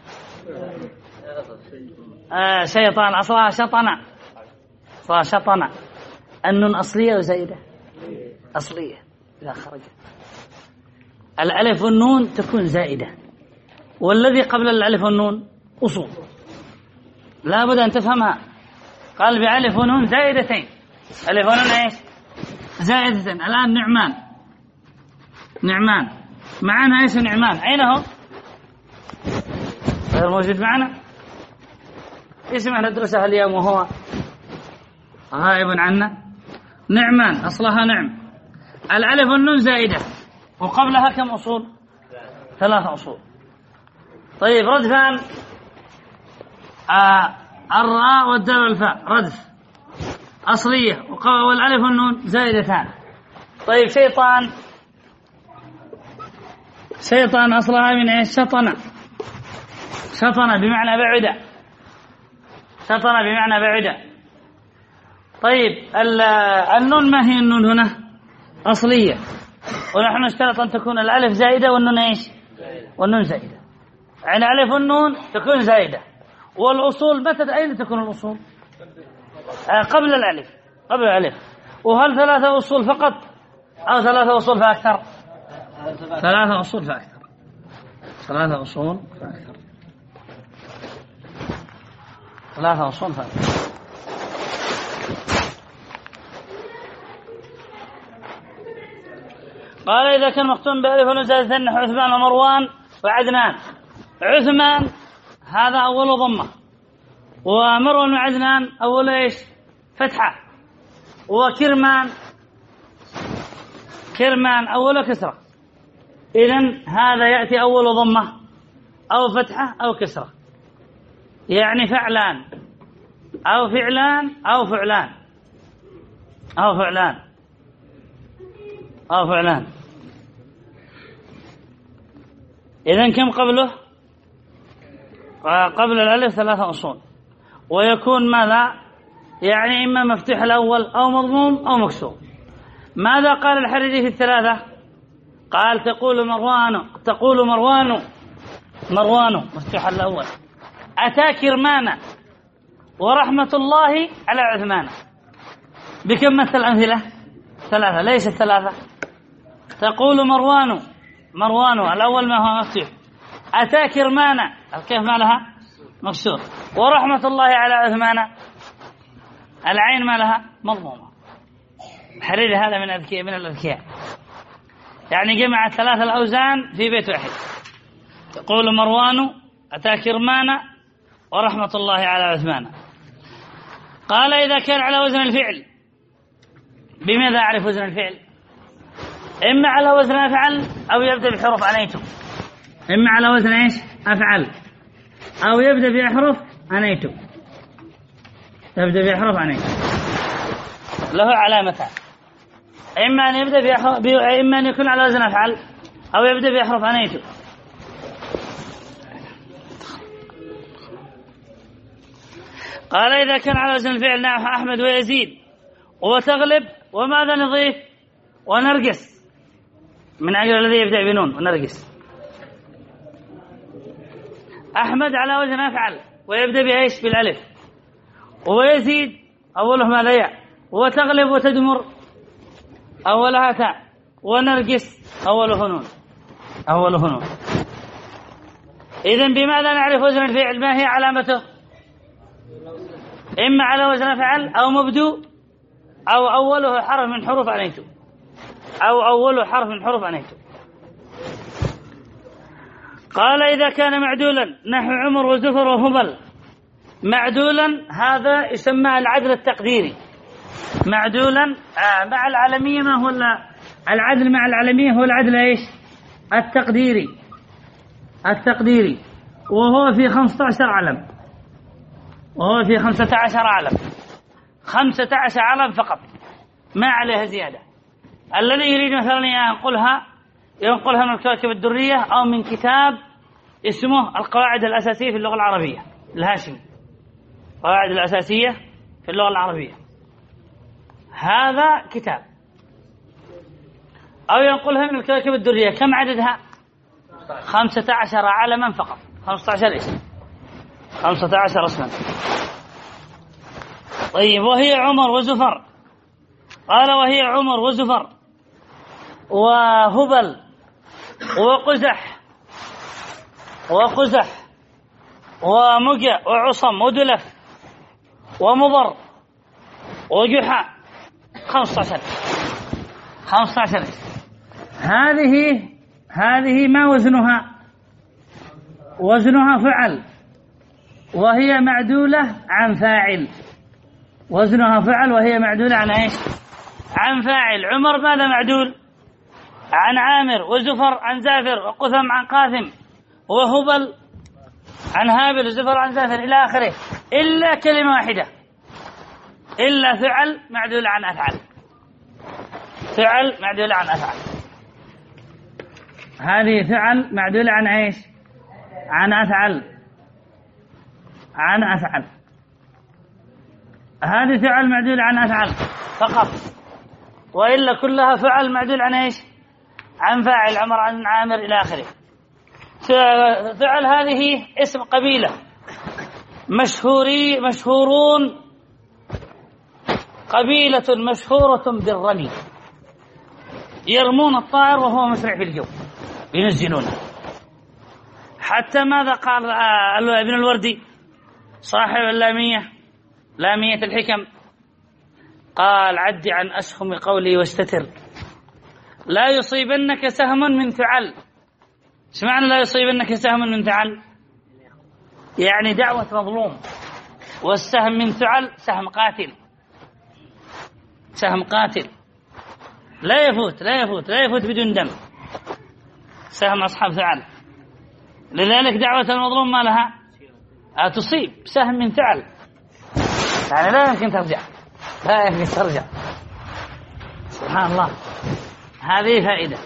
آه شيطان أصلها شطنة، أصلها شطنة. النون أصلية وزائدة؟ أصلية إذا خرجت. الألف والنون تكون زائدة، والذي قبل الألف والنون أصول لا بد أن تفهمها. قال بألف ونون زائدتين. ألف ونون إيش؟ زائدتين. الآن نعمان نعمان معنا إيش؟ نعمان أين هو؟ غير موجود معنا. اسمه ندرسها اليوم وهو غائب عنا. نعمان أصلها نعم. الألف والنون زائدة، وقبلها كم أصول؟ ثلاثة أصول. طيب ردفان آه الراء والدال والفاء ردف أصلية، والألف والنون زائدتان. طيب شيطان شيطان أصلها من إيش؟ شطنة. شطنة بمعنى بعدة. شطنة بمعنى بعدة. طيب النون ما هي النون هنا؟ أصلية، ونحن نشترط أن تكون الألف زائدة والنون إيش؟ والنون زائدة. يعني الألف والنون تكون زائدة. والأصول متى أين تكون الأصول؟ آه قبل الألف. قبل الألف. وهل ثلاثة أصول فقط أو ثلاثة أصول فأكثر؟ ثلاثة أصول فأكثر. ثلاثة أصول فأكثر. ثلاثة أصول فأكثر. قال إذا كان مختوم بألف ونون زائدتين نحو عثمان ومروان وعدنان. عثمان هذا أول ضمة، ومروان وعدنان أول إيش؟ فتحة. وكرمان كرمان أول كسرة. إذن هذا يأتي أول ضمة أو فتحة أو كسرة، يعني فعلان أو فعلان أو فعلان أو فعلان أو فعلان. إذن كم قبله؟ قبل الألف ثلاثة أصول، ويكون ماذا؟ يعني إما مفتوح الأول أو مضموم أو مكسور. ماذا قال الحريري في الثلاثة؟ قال تقول مروان تقول مروان مروان مفتوح الأول أتى كرمان ورحمة الله على عثمان. بكم مثل أمثلة؟ ثلاثة. ليس الثلاثة. تقول مروان مروان الأول ما هو مفتوح. أتى كرمان كيف ما لها؟ مكسور. ورحمة الله على عثمان العين ما لها؟ مضمومة. حريري هذا من الأذكياء من الأذكياء، يعني جمع ثلاث الأوزان في بيت واحد. تقول مروان أتى كرمان ورحمة الله على عثمان. قال إذا كان على وزن الفعل. بماذا أعرف وزن الفعل؟ إما على وزن أفعل أو يبدأ بحروف عنيته. إما على وزن إيش؟ أفعل، أو يبدأ بأحرف عنيته. يبدأ بأحرف عنيته له علامتان، إما أن يبدأ بأحرف ب... إما أن يكون على وزن أفعل أو يبدأ بأحرف عنيته. قال إذا كان على وزن الفعل نحو أحمد ويزيد وتغلب وماذا نضيف؟ ونرجس، من أجل الذي يبدأ بنون ونرجس. أحمد على وزن أفعل ويبدأ بإيش؟ بالألف. ويزيد أوله ماذا؟ ياء. وتغلب وتدمر أولها تاء. ونرجس أوله نون أوله نون. إذن بماذا نعرف وزن الفعل؟ ما هي علامته؟ إما على وزن أفعل أو مبدوء أو أوله حرف من حروف عنيته. أو أول حرف من حروف أنهيتم. قال إذا كان معدولا نحو عمر وزفر وهبل. معدولا هذا يسمى العدل التقديري. معدولا مع العلمية ما هو العدل مع العلمية؟ هو العدل إيش؟ التقديري. التقديري وهو في خمسة عشر علم، وهو في خمسة عشر علم، خمسة عشر علم فقط ما عليها زيادة. الذي يريد مثلا ينقلها ينقلها من الكواكب الدرية أو من كتاب اسمه القواعد الأساسية في اللغة العربية الهاشمي، القواعد الأساسية في اللغة العربية، هذا كتاب. أو ينقلها من الكواكب الدرية. كم عددها؟ خمسة عشر علما فقط، خمسة عشر اسم، خمسة عشر اسما. طيب وهي عمر وزفر. قال وهي عمر وزفر وهبل وقزح وقزح ومجا وعصم ودلف ومضر وجحا. خمسة عشر خمسة عشر. هذه هذه ما وزنها؟ وزنها فعل، وهي معدولة عن فاعل. وزنها فعل وهي معدولة عن ايش؟ عن فاعل. عمر ماذا معدول؟ عن عامر، وزفر عن زافر، وقثم عن قاثم، وهبل عن هابل، وزفر عن زافر إلى آخره، إلا كلمة واحدة، إلا فعل معدول عن أفعل. فعل معدول عن أفعل. هذه فعل معدول عن ايش؟ عن أفعل. عن أفعل. هذه فعل معدول عن أفعل فقط، وإلا كلها فعل معدول عن ايش؟ عن فاعل. عمر عن عامر إلى آخره. فعل هذه اسم قبيلة مشهوري مشهورون، قبيلة مشهورة بالرمي، يرمون الطائر وهو مسرع في الجو، ينزلونه. حتى ماذا قال ابن الوردي صاحب اللامية، لامية الحكم؟ قال عد عن أسهم قولي واستتر، لا يصيبنك سهم من فعل. ايش معنى لا يصيبنك سهم من فعل؟ يعني دعوة مظلوم، والسهم من فعل سهم قاتل، سهم قاتل لا يفوت لا يفوت لا يفوت بدون دم، سهم أصحاب فعل. لذلك دعوة المظلوم ما لها؟ تصيب سهم من فعل، يعني لا يمكن ترجع، لا يمكن ترجع. سبحان الله، هذه فائدة.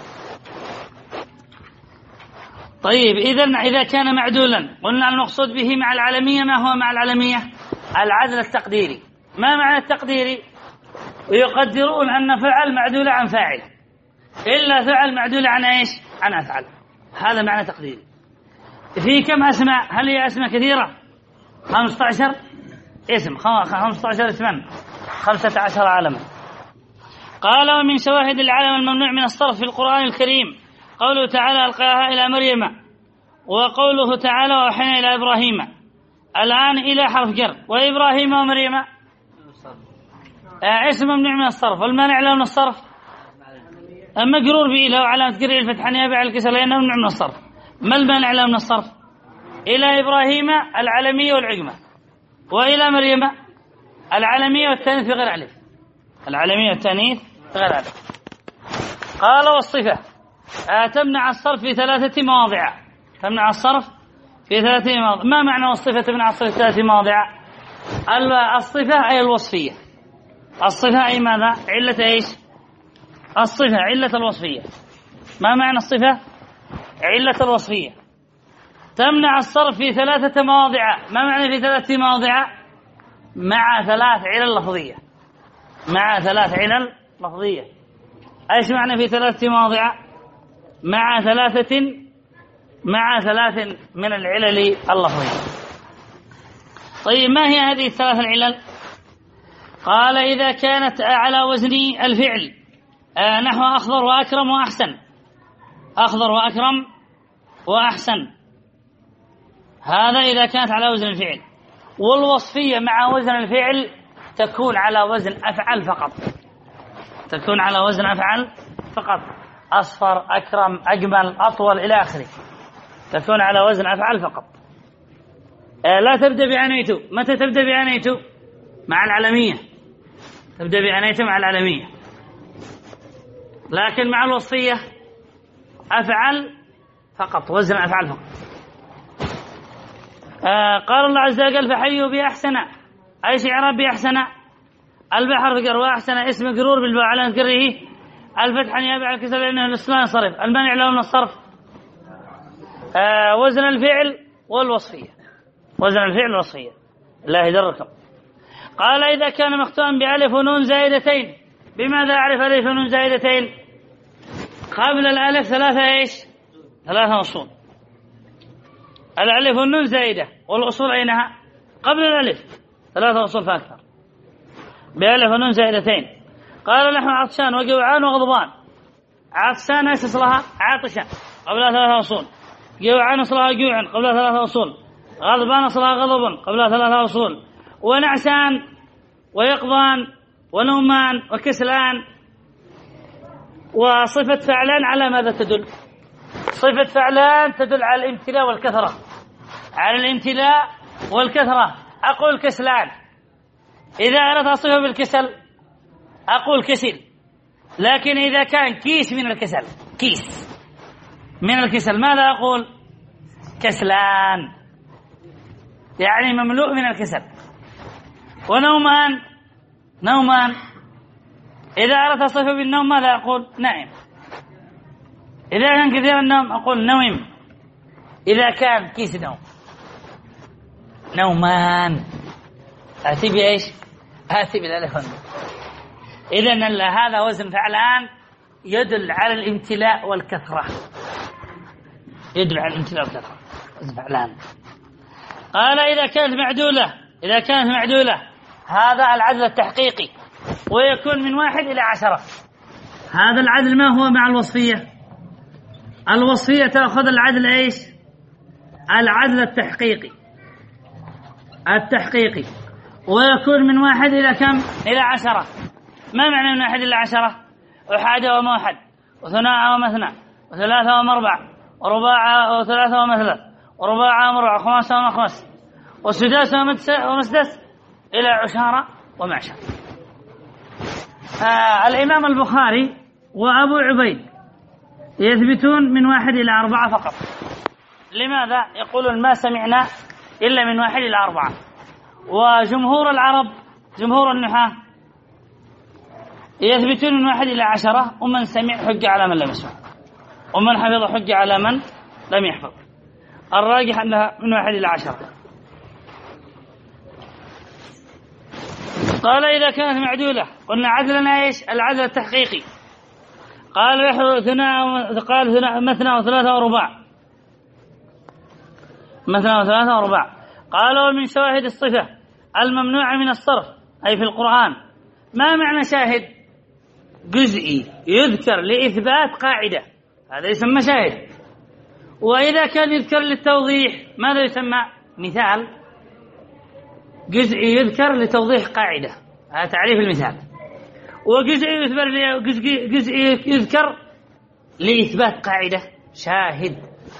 طيب إذن إذا كان معدولا قلنا المقصود به مع العلمية ما هو مع العلمية؟ العدل التقديري. ما معنى التقديري؟ ويقدرون أن فعل معدول عن فاعل، إلا فعل معدول عن إيش؟ عن أفعل. هذا معنى تقديري. في كم أسماء؟ هل هي أسماء كثيرة؟ خمسة عشر اسم، خمسة عشر اسما، خمسة عشر علما. قال ومن شواهد العلم الممنوع من الصرف في القرآن الكريم قوله تعالى ألقاها إلى مريم، وقوله تعالى وأوحينا إلى إبراهيم. الآن إلى حرف جر، وإبراهيم ومريم آه اسم ممنوع من الصرف. والمانع له من الصرف مجرور بإله وعلامة جره الفتحة نيابة عن الكسر لأنه ممنوع من الصرف. ما المانع له من الصرف؟ إلى إبراهيم العلمية والعجمة، وإلى مريم العلمية والتانيث بغير ألف، العلمية والتانيث بغير ألف. قال والصفة آه تمنع الصرف في ثلاثة مواضع. تمنع الصرف في ثلاثة مواضع. ما معنى والصفة تمنع الصرف في ثلاثة مواضع؟ الصفة أي الوصفية. الصفة أي ماذا؟ علة إيش؟ الصفة علة الوصفية. ما معنى الصفة؟ علة الوصفية. تمنع الصرف في ثلاثة مواضع. ما معنى في ثلاثة مواضع؟ مع ثلاث علل لفظية. مع ثلاث علل لفظية. ايش معنى في ثلاثة مواضع؟ مع ثلاثة مع ثلاث من العلل اللفظية. طيب ما هي هذه الثلاث العلل؟ قال إذا كانت على وزن الفعل آه نحو أخضر وأكرم وأحسن. أخضر وأكرم وأحسن، هذا إذا كانت على وزن الفعل. والوصفية مع وزن الفعل تكون على وزن أفعل فقط، تكون على وزن أفعل فقط، أصفر، أكرم، أجمل، أطول إلى آخره، تكون على وزن أفعل فقط. آه لا تبدأ بعنيت. متى تبدأ بعنيت؟ مع العلمية، تبدأ بعنيت مع العلمية. لكن مع الوصفية أفعل فقط، وزن أفعل فقط. آه قال الله عز وجل فحيوا بأحسن، أي شيء إعراب بأحسن؟ البحر فقر وأحسن اسم مجرور بالباء على ذكره الفتح نيابة عن الكسر لأنه الاسم لا ينصرف، المانع له من الصرف. آه وزن الفعل والوصفية، وزن الفعل والوصفية الله يدركم. قال إذا كان مختوما بألف ونون زائدتين، بماذا أعرف ألف ونون زائدتين؟ قبل الألف ثلاثة إيش؟ ثلاثة أصول. الألف والنون زائدة، والأصول أينها؟ قبل الألف ثلاثة أصول فأكثر، بألف ونون زائدتين. قال نحن عطشان وجوعان وغضبان. عطشان ايش اصلها؟ عاطشا قبلها ثلاثة أصول. جوعان اصلها جوعا قبلها ثلاثة أصول. غضبان اصلها غضب قبلها ثلاثة أصول. ونعسان ويقظان ونومان وكسلان. وصفة فعلان على ماذا تدل؟ صفة فعلان تدل على الامتلاء والكثرة، على الامتلاء والكثرة. أقول كسلان، إذا أردت أصفه بالكسل أقول كسل، لكن إذا كان كيس من الكسل، كيس من الكسل، ماذا أقول؟ كسلان، يعني مملوء من الكسل. ونومان، نومان إذا أردت أصفه بالنوم ماذا أقول؟ نائم. إذا كان كثير النوم أقول نوم. إذا كان كيس نوم، نومان. آتي بإيش؟ آتي بالألف والنون. إذن هذا وزن فعلان يدل على الامتلاء والكثرة، يدل على الامتلاء والكثرة، وزن فعلان. قال إذا كانت معدولة، إذا كانت معدولة هذا العدل التحقيقي، ويكون من واحد إلى عشرة. هذا العدل ما هو مع الوصفية؟ الوصفية تأخذ العدل إيش؟ العدل التحقيقي، التحقيقي، ويكون من واحد إلى كم؟ إلى عشرة. ما معنى من واحد إلى عشرة؟ أحاد وموحد وثناء ومثنى وثلاثة ومربع ورباع وثلاثة ومثلث ورباع ومربع وخماسة ومخمس وسداس ومسدس إلى عشارة ومعشر. آه الإمام البخاري وأبو عبيد يثبتون من واحد إلى أربعة فقط. لماذا؟ يقولون ما سمعنا إلا من واحد إلى أربعة. وجمهور العرب، جمهور النحاة يثبتون من واحد إلى عشرة، ومن سمع حج على من لم يسمع، ومن حفظ حج على من لم يحفظ. الراجح أنها من واحد إلى عشرة. قال إذا كانت معدولة قلنا عدلنا إيش؟ العدل التحقيقي. قال يحفظ ثناء، قال ثناء مثنى وثلاثة ورباع، مثنى وثلاثة ورباع. قال ومن شواهد الصفة الممنوعة من الصرف أي في القرآن. ما معنى شاهد؟ جزئي يذكر لإثبات قاعدة، هذا يسمى شاهد. وإذا كان يذكر للتوضيح ماذا يسمى؟ مثال. جزئي يذكر لتوضيح قاعدة، هذا تعريف المثال. وجزئي جزئي يذكر لإثبات قاعدة، شاهد.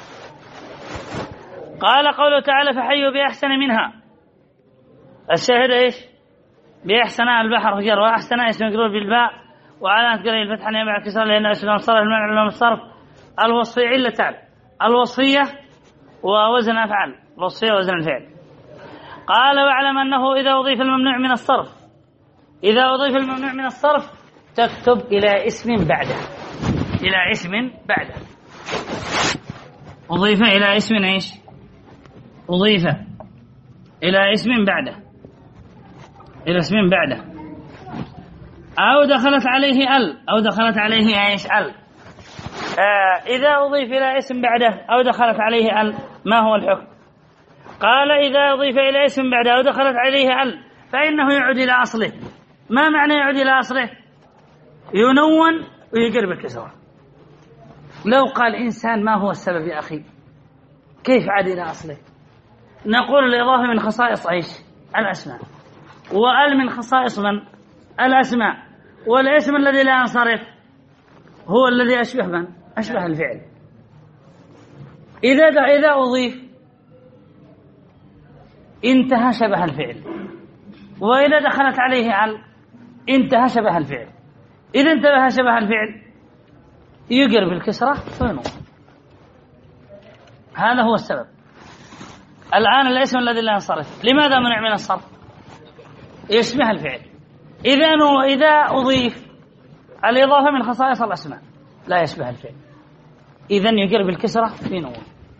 قال قوله تعالى فحيوا بأحسن منها. الشاهد إيش؟ بأحسن البحر فجر وأحسن اسم مجرور بالباء وعلامة جره الفتح نيابة عن الكسر لأن اسم الصرف المنع من الصرف. الوصفية علتان، الوصفية ووزن أفعل، الوصفية ووزن الفعل. قال واعلم أنه إذا أضيف الممنوع من الصرف، إذا أضيف الممنوع من الصرف تكتب إلى اسم بعده، إلى اسم بعده. أضيف إلى اسم إيش؟ أضيف إلى اسم بعده، إلى اسم بعده. أو دخلت عليه ال، أو دخلت عليه إيش؟ ال. آه إذا أضيف إلى اسم بعده أو دخلت عليه ال ما هو الحكم؟ قال إذا أضيف إلى اسم بعده أو دخلت عليه ال فإنه يعود إلى أصله. ما معنى يعود إلى أصله؟ ينون ويقرب الكسرة. لو قال إنسان ما هو السبب يا أخي؟ كيف عاد إلى أصله؟ نقول الإضافة من خصائص إيش؟ الأسماء، وال من خصائص من؟ الأسماء. والاسم الذي لا ينصرف هو الذي أشبه من؟ أشبه الفعل. إذا إذا أضيف انتهى شبه الفعل، وإذا دخلت عليه على انتهى شبه الفعل. إذا انتبه شبه الفعل يقر بالكسرة وينوب. هذا هو السبب. الآن الاسم الذي لا ينصرف لماذا منع من الصرف؟ يشبه الفعل. إذا إذا أضيف الإضافة من خصائص الأسماء لا يشبه الفعل، إذن يقر بالكسرة وينوب.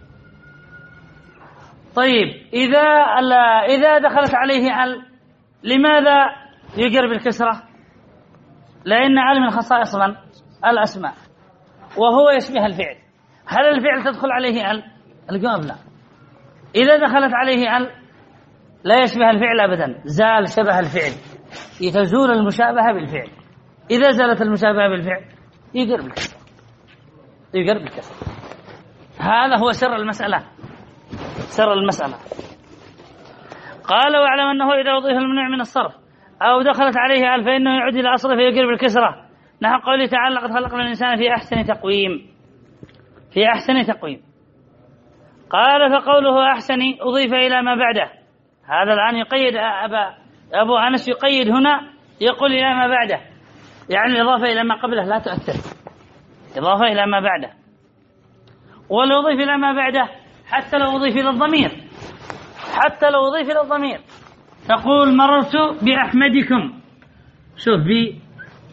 طيب إذا إذا دخلت عليه على لماذا يقر بالكسرة؟ لأن علم من خصائص من؟ الأسماء، وهو يشبه الفعل. هل الفعل تدخل عليه ال؟ الجواب لا. إذا دخلت عليه ال لا يشبه الفعل أبدا، زال شبه الفعل، تزول المشابهة بالفعل. إذا زالت المشابهة بالفعل يقر بالكسرة، يقر بالكسرة. هذا هو سر المسألة، سر المسألة. قال واعلم أنه إذا أضيف الممنوع من الصرف أو دخلت عليه ال فإنه يعود إلى أصله فيقر بالكسرة، نحو قوله تعالى لقد خلقنا الإنسان في أحسن تقويم، في أحسن تقويم. قال فقوله أحسن أضيف إلى ما بعده. هذا الآن يقيد أبا أبو أنس، يقيد هنا يقول إلى ما بعده، يعني الإضافة إلى ما قبله لا تؤثر، إضافة إلى ما بعده. ولو أضيف إلى ما بعده حتى لو أضيف إلى الضمير، حتى لو أضيف إلى الضمير تقول مررت بأحمدكم. شوف بي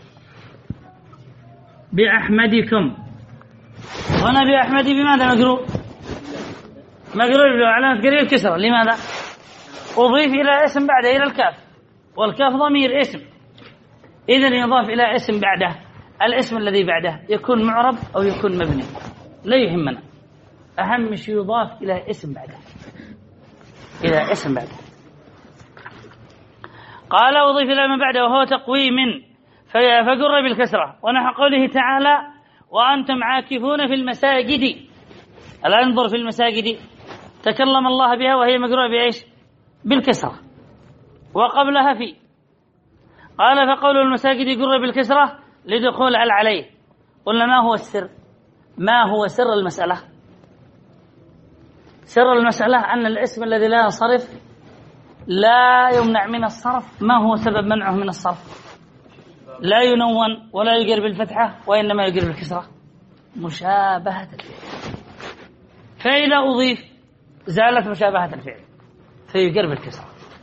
بأحمدكم، هنا بأحمدي بماذا مقرور؟ مقرور علامة قريب الكسرة. لماذا؟ أضيف إلى اسم بعده إلى الكاف، والكاف ضمير اسم، إذن يضاف إلى اسم بعده. الاسم الذي بعده يكون معرب أو يكون مبني لا يهمنا، أهم شيء يضاف إلى اسم بعده، إلى اسم بعده. قال أضيف إلى ما بعده وهو تقويم فقر بالكسرة، ونحو قوله تعالى وأنتم عاكفون في المساجد. الآن انظر في المساجد تكلم الله بها وهي مقروءة بإيش؟ بالكسرة، وقبلها في. قال فقول المساجد يقر بالكسرة لدخول على عليه. قلنا ما هو السر؟ ما هو سر المسألة؟ سر المسألة أن الاسم الذي لا ينصرف لا يمنع من الصرف. ما هو سبب منعه من الصرف؟ لا ينون ولا يقر بالفتحة، وإنما يقر بالكسرة، مشابهة الفعل. فإذا أضيف زالت مشابهة الفعل فيقر بالكسرة،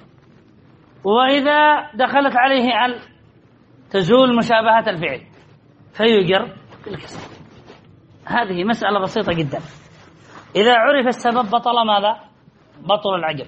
وإذا دخلت عليه عل تزول مشابهة الفعل فيقر بالكسرة. هذه مسألة بسيطة جدا. إذا عرف السبب بطل ماذا؟ بطل العجب.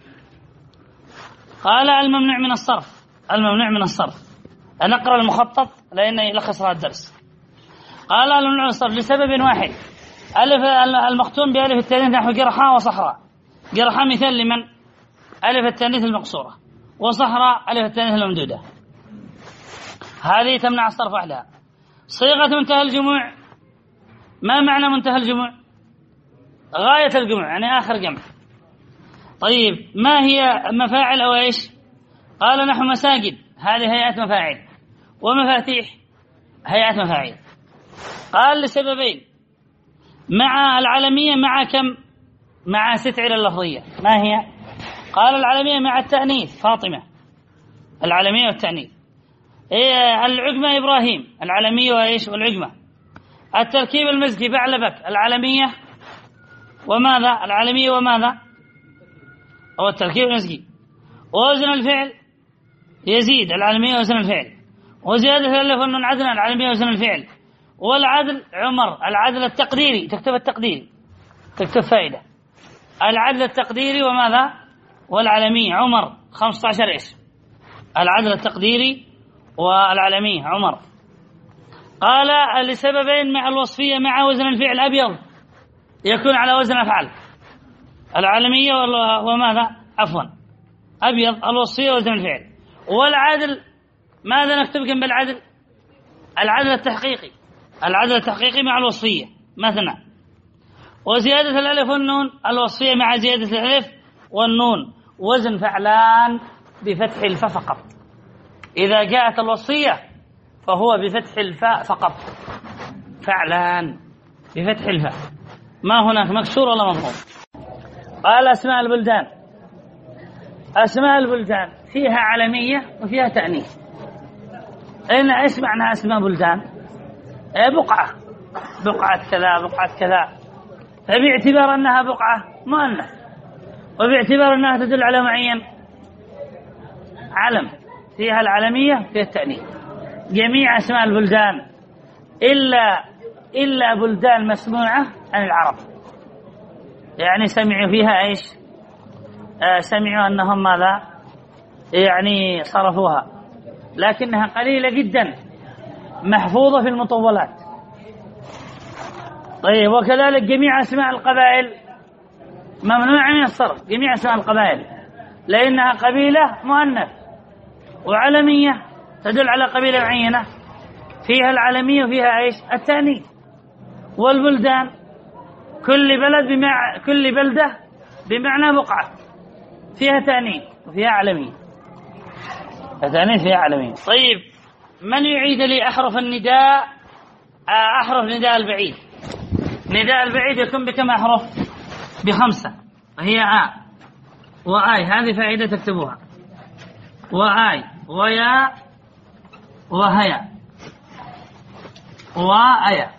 قال الممنوع من الصرف، الممنوع من الصرف. أنا أقرأ المخطط لأنه يلخص هذا الدرس. قال الممنوع من الصرف لسبب واحد، ألف المختوم بألف التانيث نحو قرحاء وصحراء. قرحاء مثال لمن؟ ألف التانيث المقصورة، وصحراء ألف التانيث الممدودة. هذه تمنع الصرف وحدها. صيغة منتهى الجموع، ما معنى منتهى الجموع؟ غاية الجموع، يعني آخر جمع. طيب ما هي مفاعل أو إيش؟ قال نحو مساجد، هذه هيئات مفاعل، ومفاتيح هيئات مفاعيل. قال لسببين، مع العالمية مع كم؟ مع ستعر اللفظية. ما هي؟ قال العالمية مع التأنيث فاطمة، العالمية والتأنيث. إيه العجمة إبراهيم، العالمية وإيش؟ والعجمة. التركيب المزجي بعلبك، العالمية وماذا؟ العالمية وماذا؟ أو التركيب المزجي. ووزن الفعل يزيد، العالمية وزن الفعل. وزيادة الألف والنون عدلا، العالمية وزن الفعل. والعدل عمر، العدل التقديري، تكتب التقديري، تكتب فائدة. العدل التقديري وماذا؟ والعالمية عمر، خمسة عشر اسم. العدل التقديري والعالمية عمر. قال لسببين، مع الوصفية مع وزن الفعل أبيض يكون على وزن أفعل، العالمية وماذا؟ عفوا أبيض الوصفية وزن الفعل. والعدل ماذا نكتب جنب العدل؟ العدل التحقيقي، العدل التحقيقي مع الوصفية مثنى. وزيادة الألف والنون، الوصفية مع زيادة الألف والنون. وزن فعلان بفتح الفاء فقط. إذا جاءت الوصفية فهو بفتح الفاء فقط، فعلان بفتح الفاء، ما هناك مكسور ولا مضموم. قال أسماء البلدان. أسماء البلدان فيها علمية وفيها تأنيث. أين إيش معنى أسماء بلدان؟ بقعة، بقعة كذا بقعة كذا، فباعتبار أنها بقعة مؤنث، وباعتبار أنها تدل على معين علم، فيها العلمية فيها التأنيث. جميع أسماء البلدان إلا إلا بلدان مسموعة عن العرب، يعني سمعوا فيها إيش؟ آه سمعوا أنهم ماذا؟ يعني صرفوها، لكنها قليلة جدا محفوظة في المطولات. طيب وكذلك جميع أسماء القبائل ممنوعة من الصرف، جميع أسماء القبائل، لأنها قبيلة مؤنث وعلمية تدل على قبيلة معينة، فيها العلمية وفيها إيش؟ التأنيث. والبلدان كل بلد بمع... كل بلدة بمعنى بقعة، فيها تأنيث وفيها علمية، تأنيث فيها علمية. طيب من يعيد لي أحرف النداء؟ أحرف نداء البعيد. نداء البعيد يكون بكم أحرف؟ بخمسة، وهي آ وآي، هذه فائدة تكتبوها، وآي ويا وهيا وآيا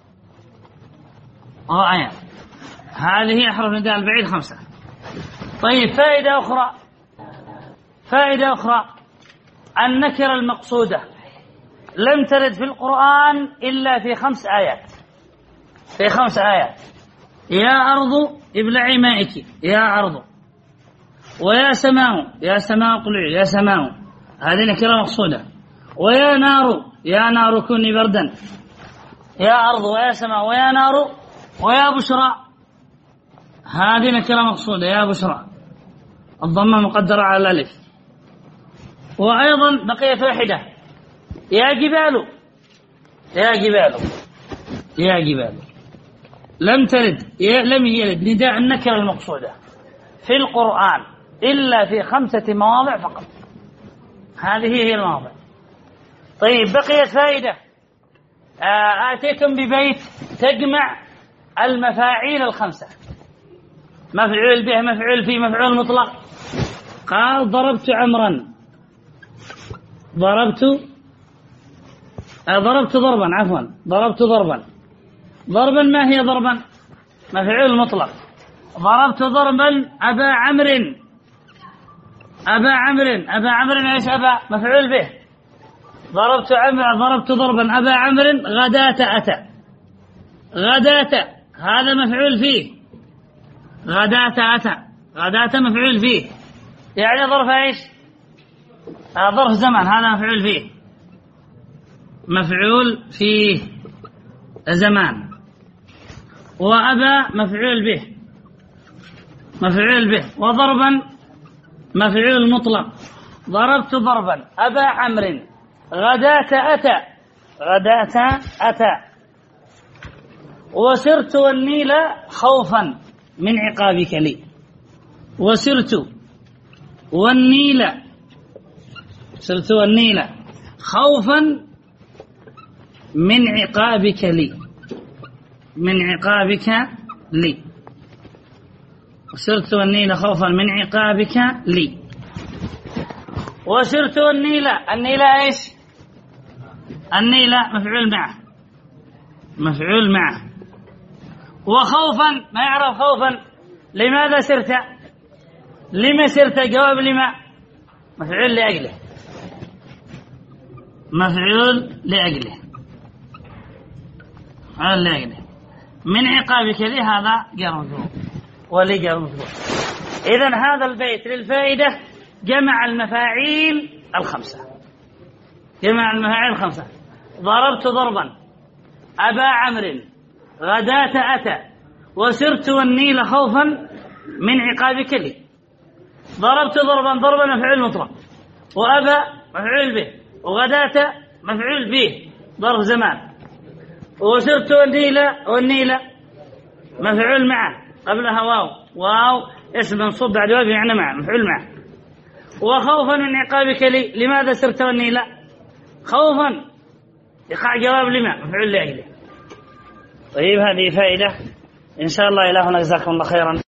وآيا، هذه أحرف نداء البعيد خمسة. طيب فائدة أخرى، فائدة أخرى النكرة المقصودة لم ترد في القرآن إلا في خمس آيات، في خمس آيات. يا أرض ابلعي مائك يا أرض، ويا سماء يا سماء اقلعي يا سماء، هذه نكرة مقصودة. ويا نار يا نار كوني بردا، يا أرض ويا سماء ويا نار. ويا بشرى، هذه نكرة مقصودة، يا بشرى، الضمة مقدرة على الألف. وأيضا بقيت واحدة، يا جبال يا جبال يا جبال، لم ترد لم يرد نداء النكرة المقصودة في القرآن إلا في خمسة مواضع فقط، هذه هي المواضع. طيب بقيت فائدة، آتيكم ببيت تجمع المفاعيل الخمسة، مفعول به مفعول فيه مفعول مطلق. قال ضربت عمرا، ضربت ضربت ضربا عفوا ضربت ضربا، ضربا ما هي ضربا؟ مفعول مطلق. ضربت ضربا أبا عمرو، أبا عمرو، أبا عمرو ايش؟ أبا مفعول به. ضربت عمرو، ضربت ضربا أبا عمرو غداة أتى، غداة هذا مفعول فيه، غداة أتى، غداة مفعول فيه، يعني ظرف ايش؟ ظرف زمان، هذا مفعول فيه، مفعول فيه زمان. وأبا مفعول به، مفعول به. وضربا مفعول مطلق. ضربت ضربا أبا عمرو غداة أتى، غداة أتى. وسرت والنيل خوفا من عقابك لي، وسرت والنيل، سرت والنيل خوفا من عقابك لي، من عقابك لي، وسرت والنيل خوفا من عقابك لي. وسرت والنيل، النيل ايش؟ النيل مفعول معه، مفعول معه. وخوفا ما يعرف خوفا، لماذا سرت؟ لما سرت؟ جواب لما، مفعول لأجله، مفعول لأجله، مفعول لأجله. من عقابك لي هذا جار مجرور، ولي جار مجرور. إذن هذا البيت للفائدة جمع المفاعيل الخمسة، جمع المفاعيل الخمسة. ضربت ضربا أبا عمرو غداة أتى، وسرت والنيل خوفا من عقابك لي. ضربت ضربا، ضربا مفعول مطلق، وأبا مفعول به، وغداة مفعول به ظرف زمان. وسرت والنيل، والنيل مفعول معه قبلها واو، واو اسم منصوب بعد واو يعني معه، مفعول معه. وخوفا من عقابك لي، لماذا سرت والنيل؟ خوفا يقع جواب لما، مفعول لأجله. طيب هذه فائدة إن شاء الله. إلهنا جزاكم الله خيرا.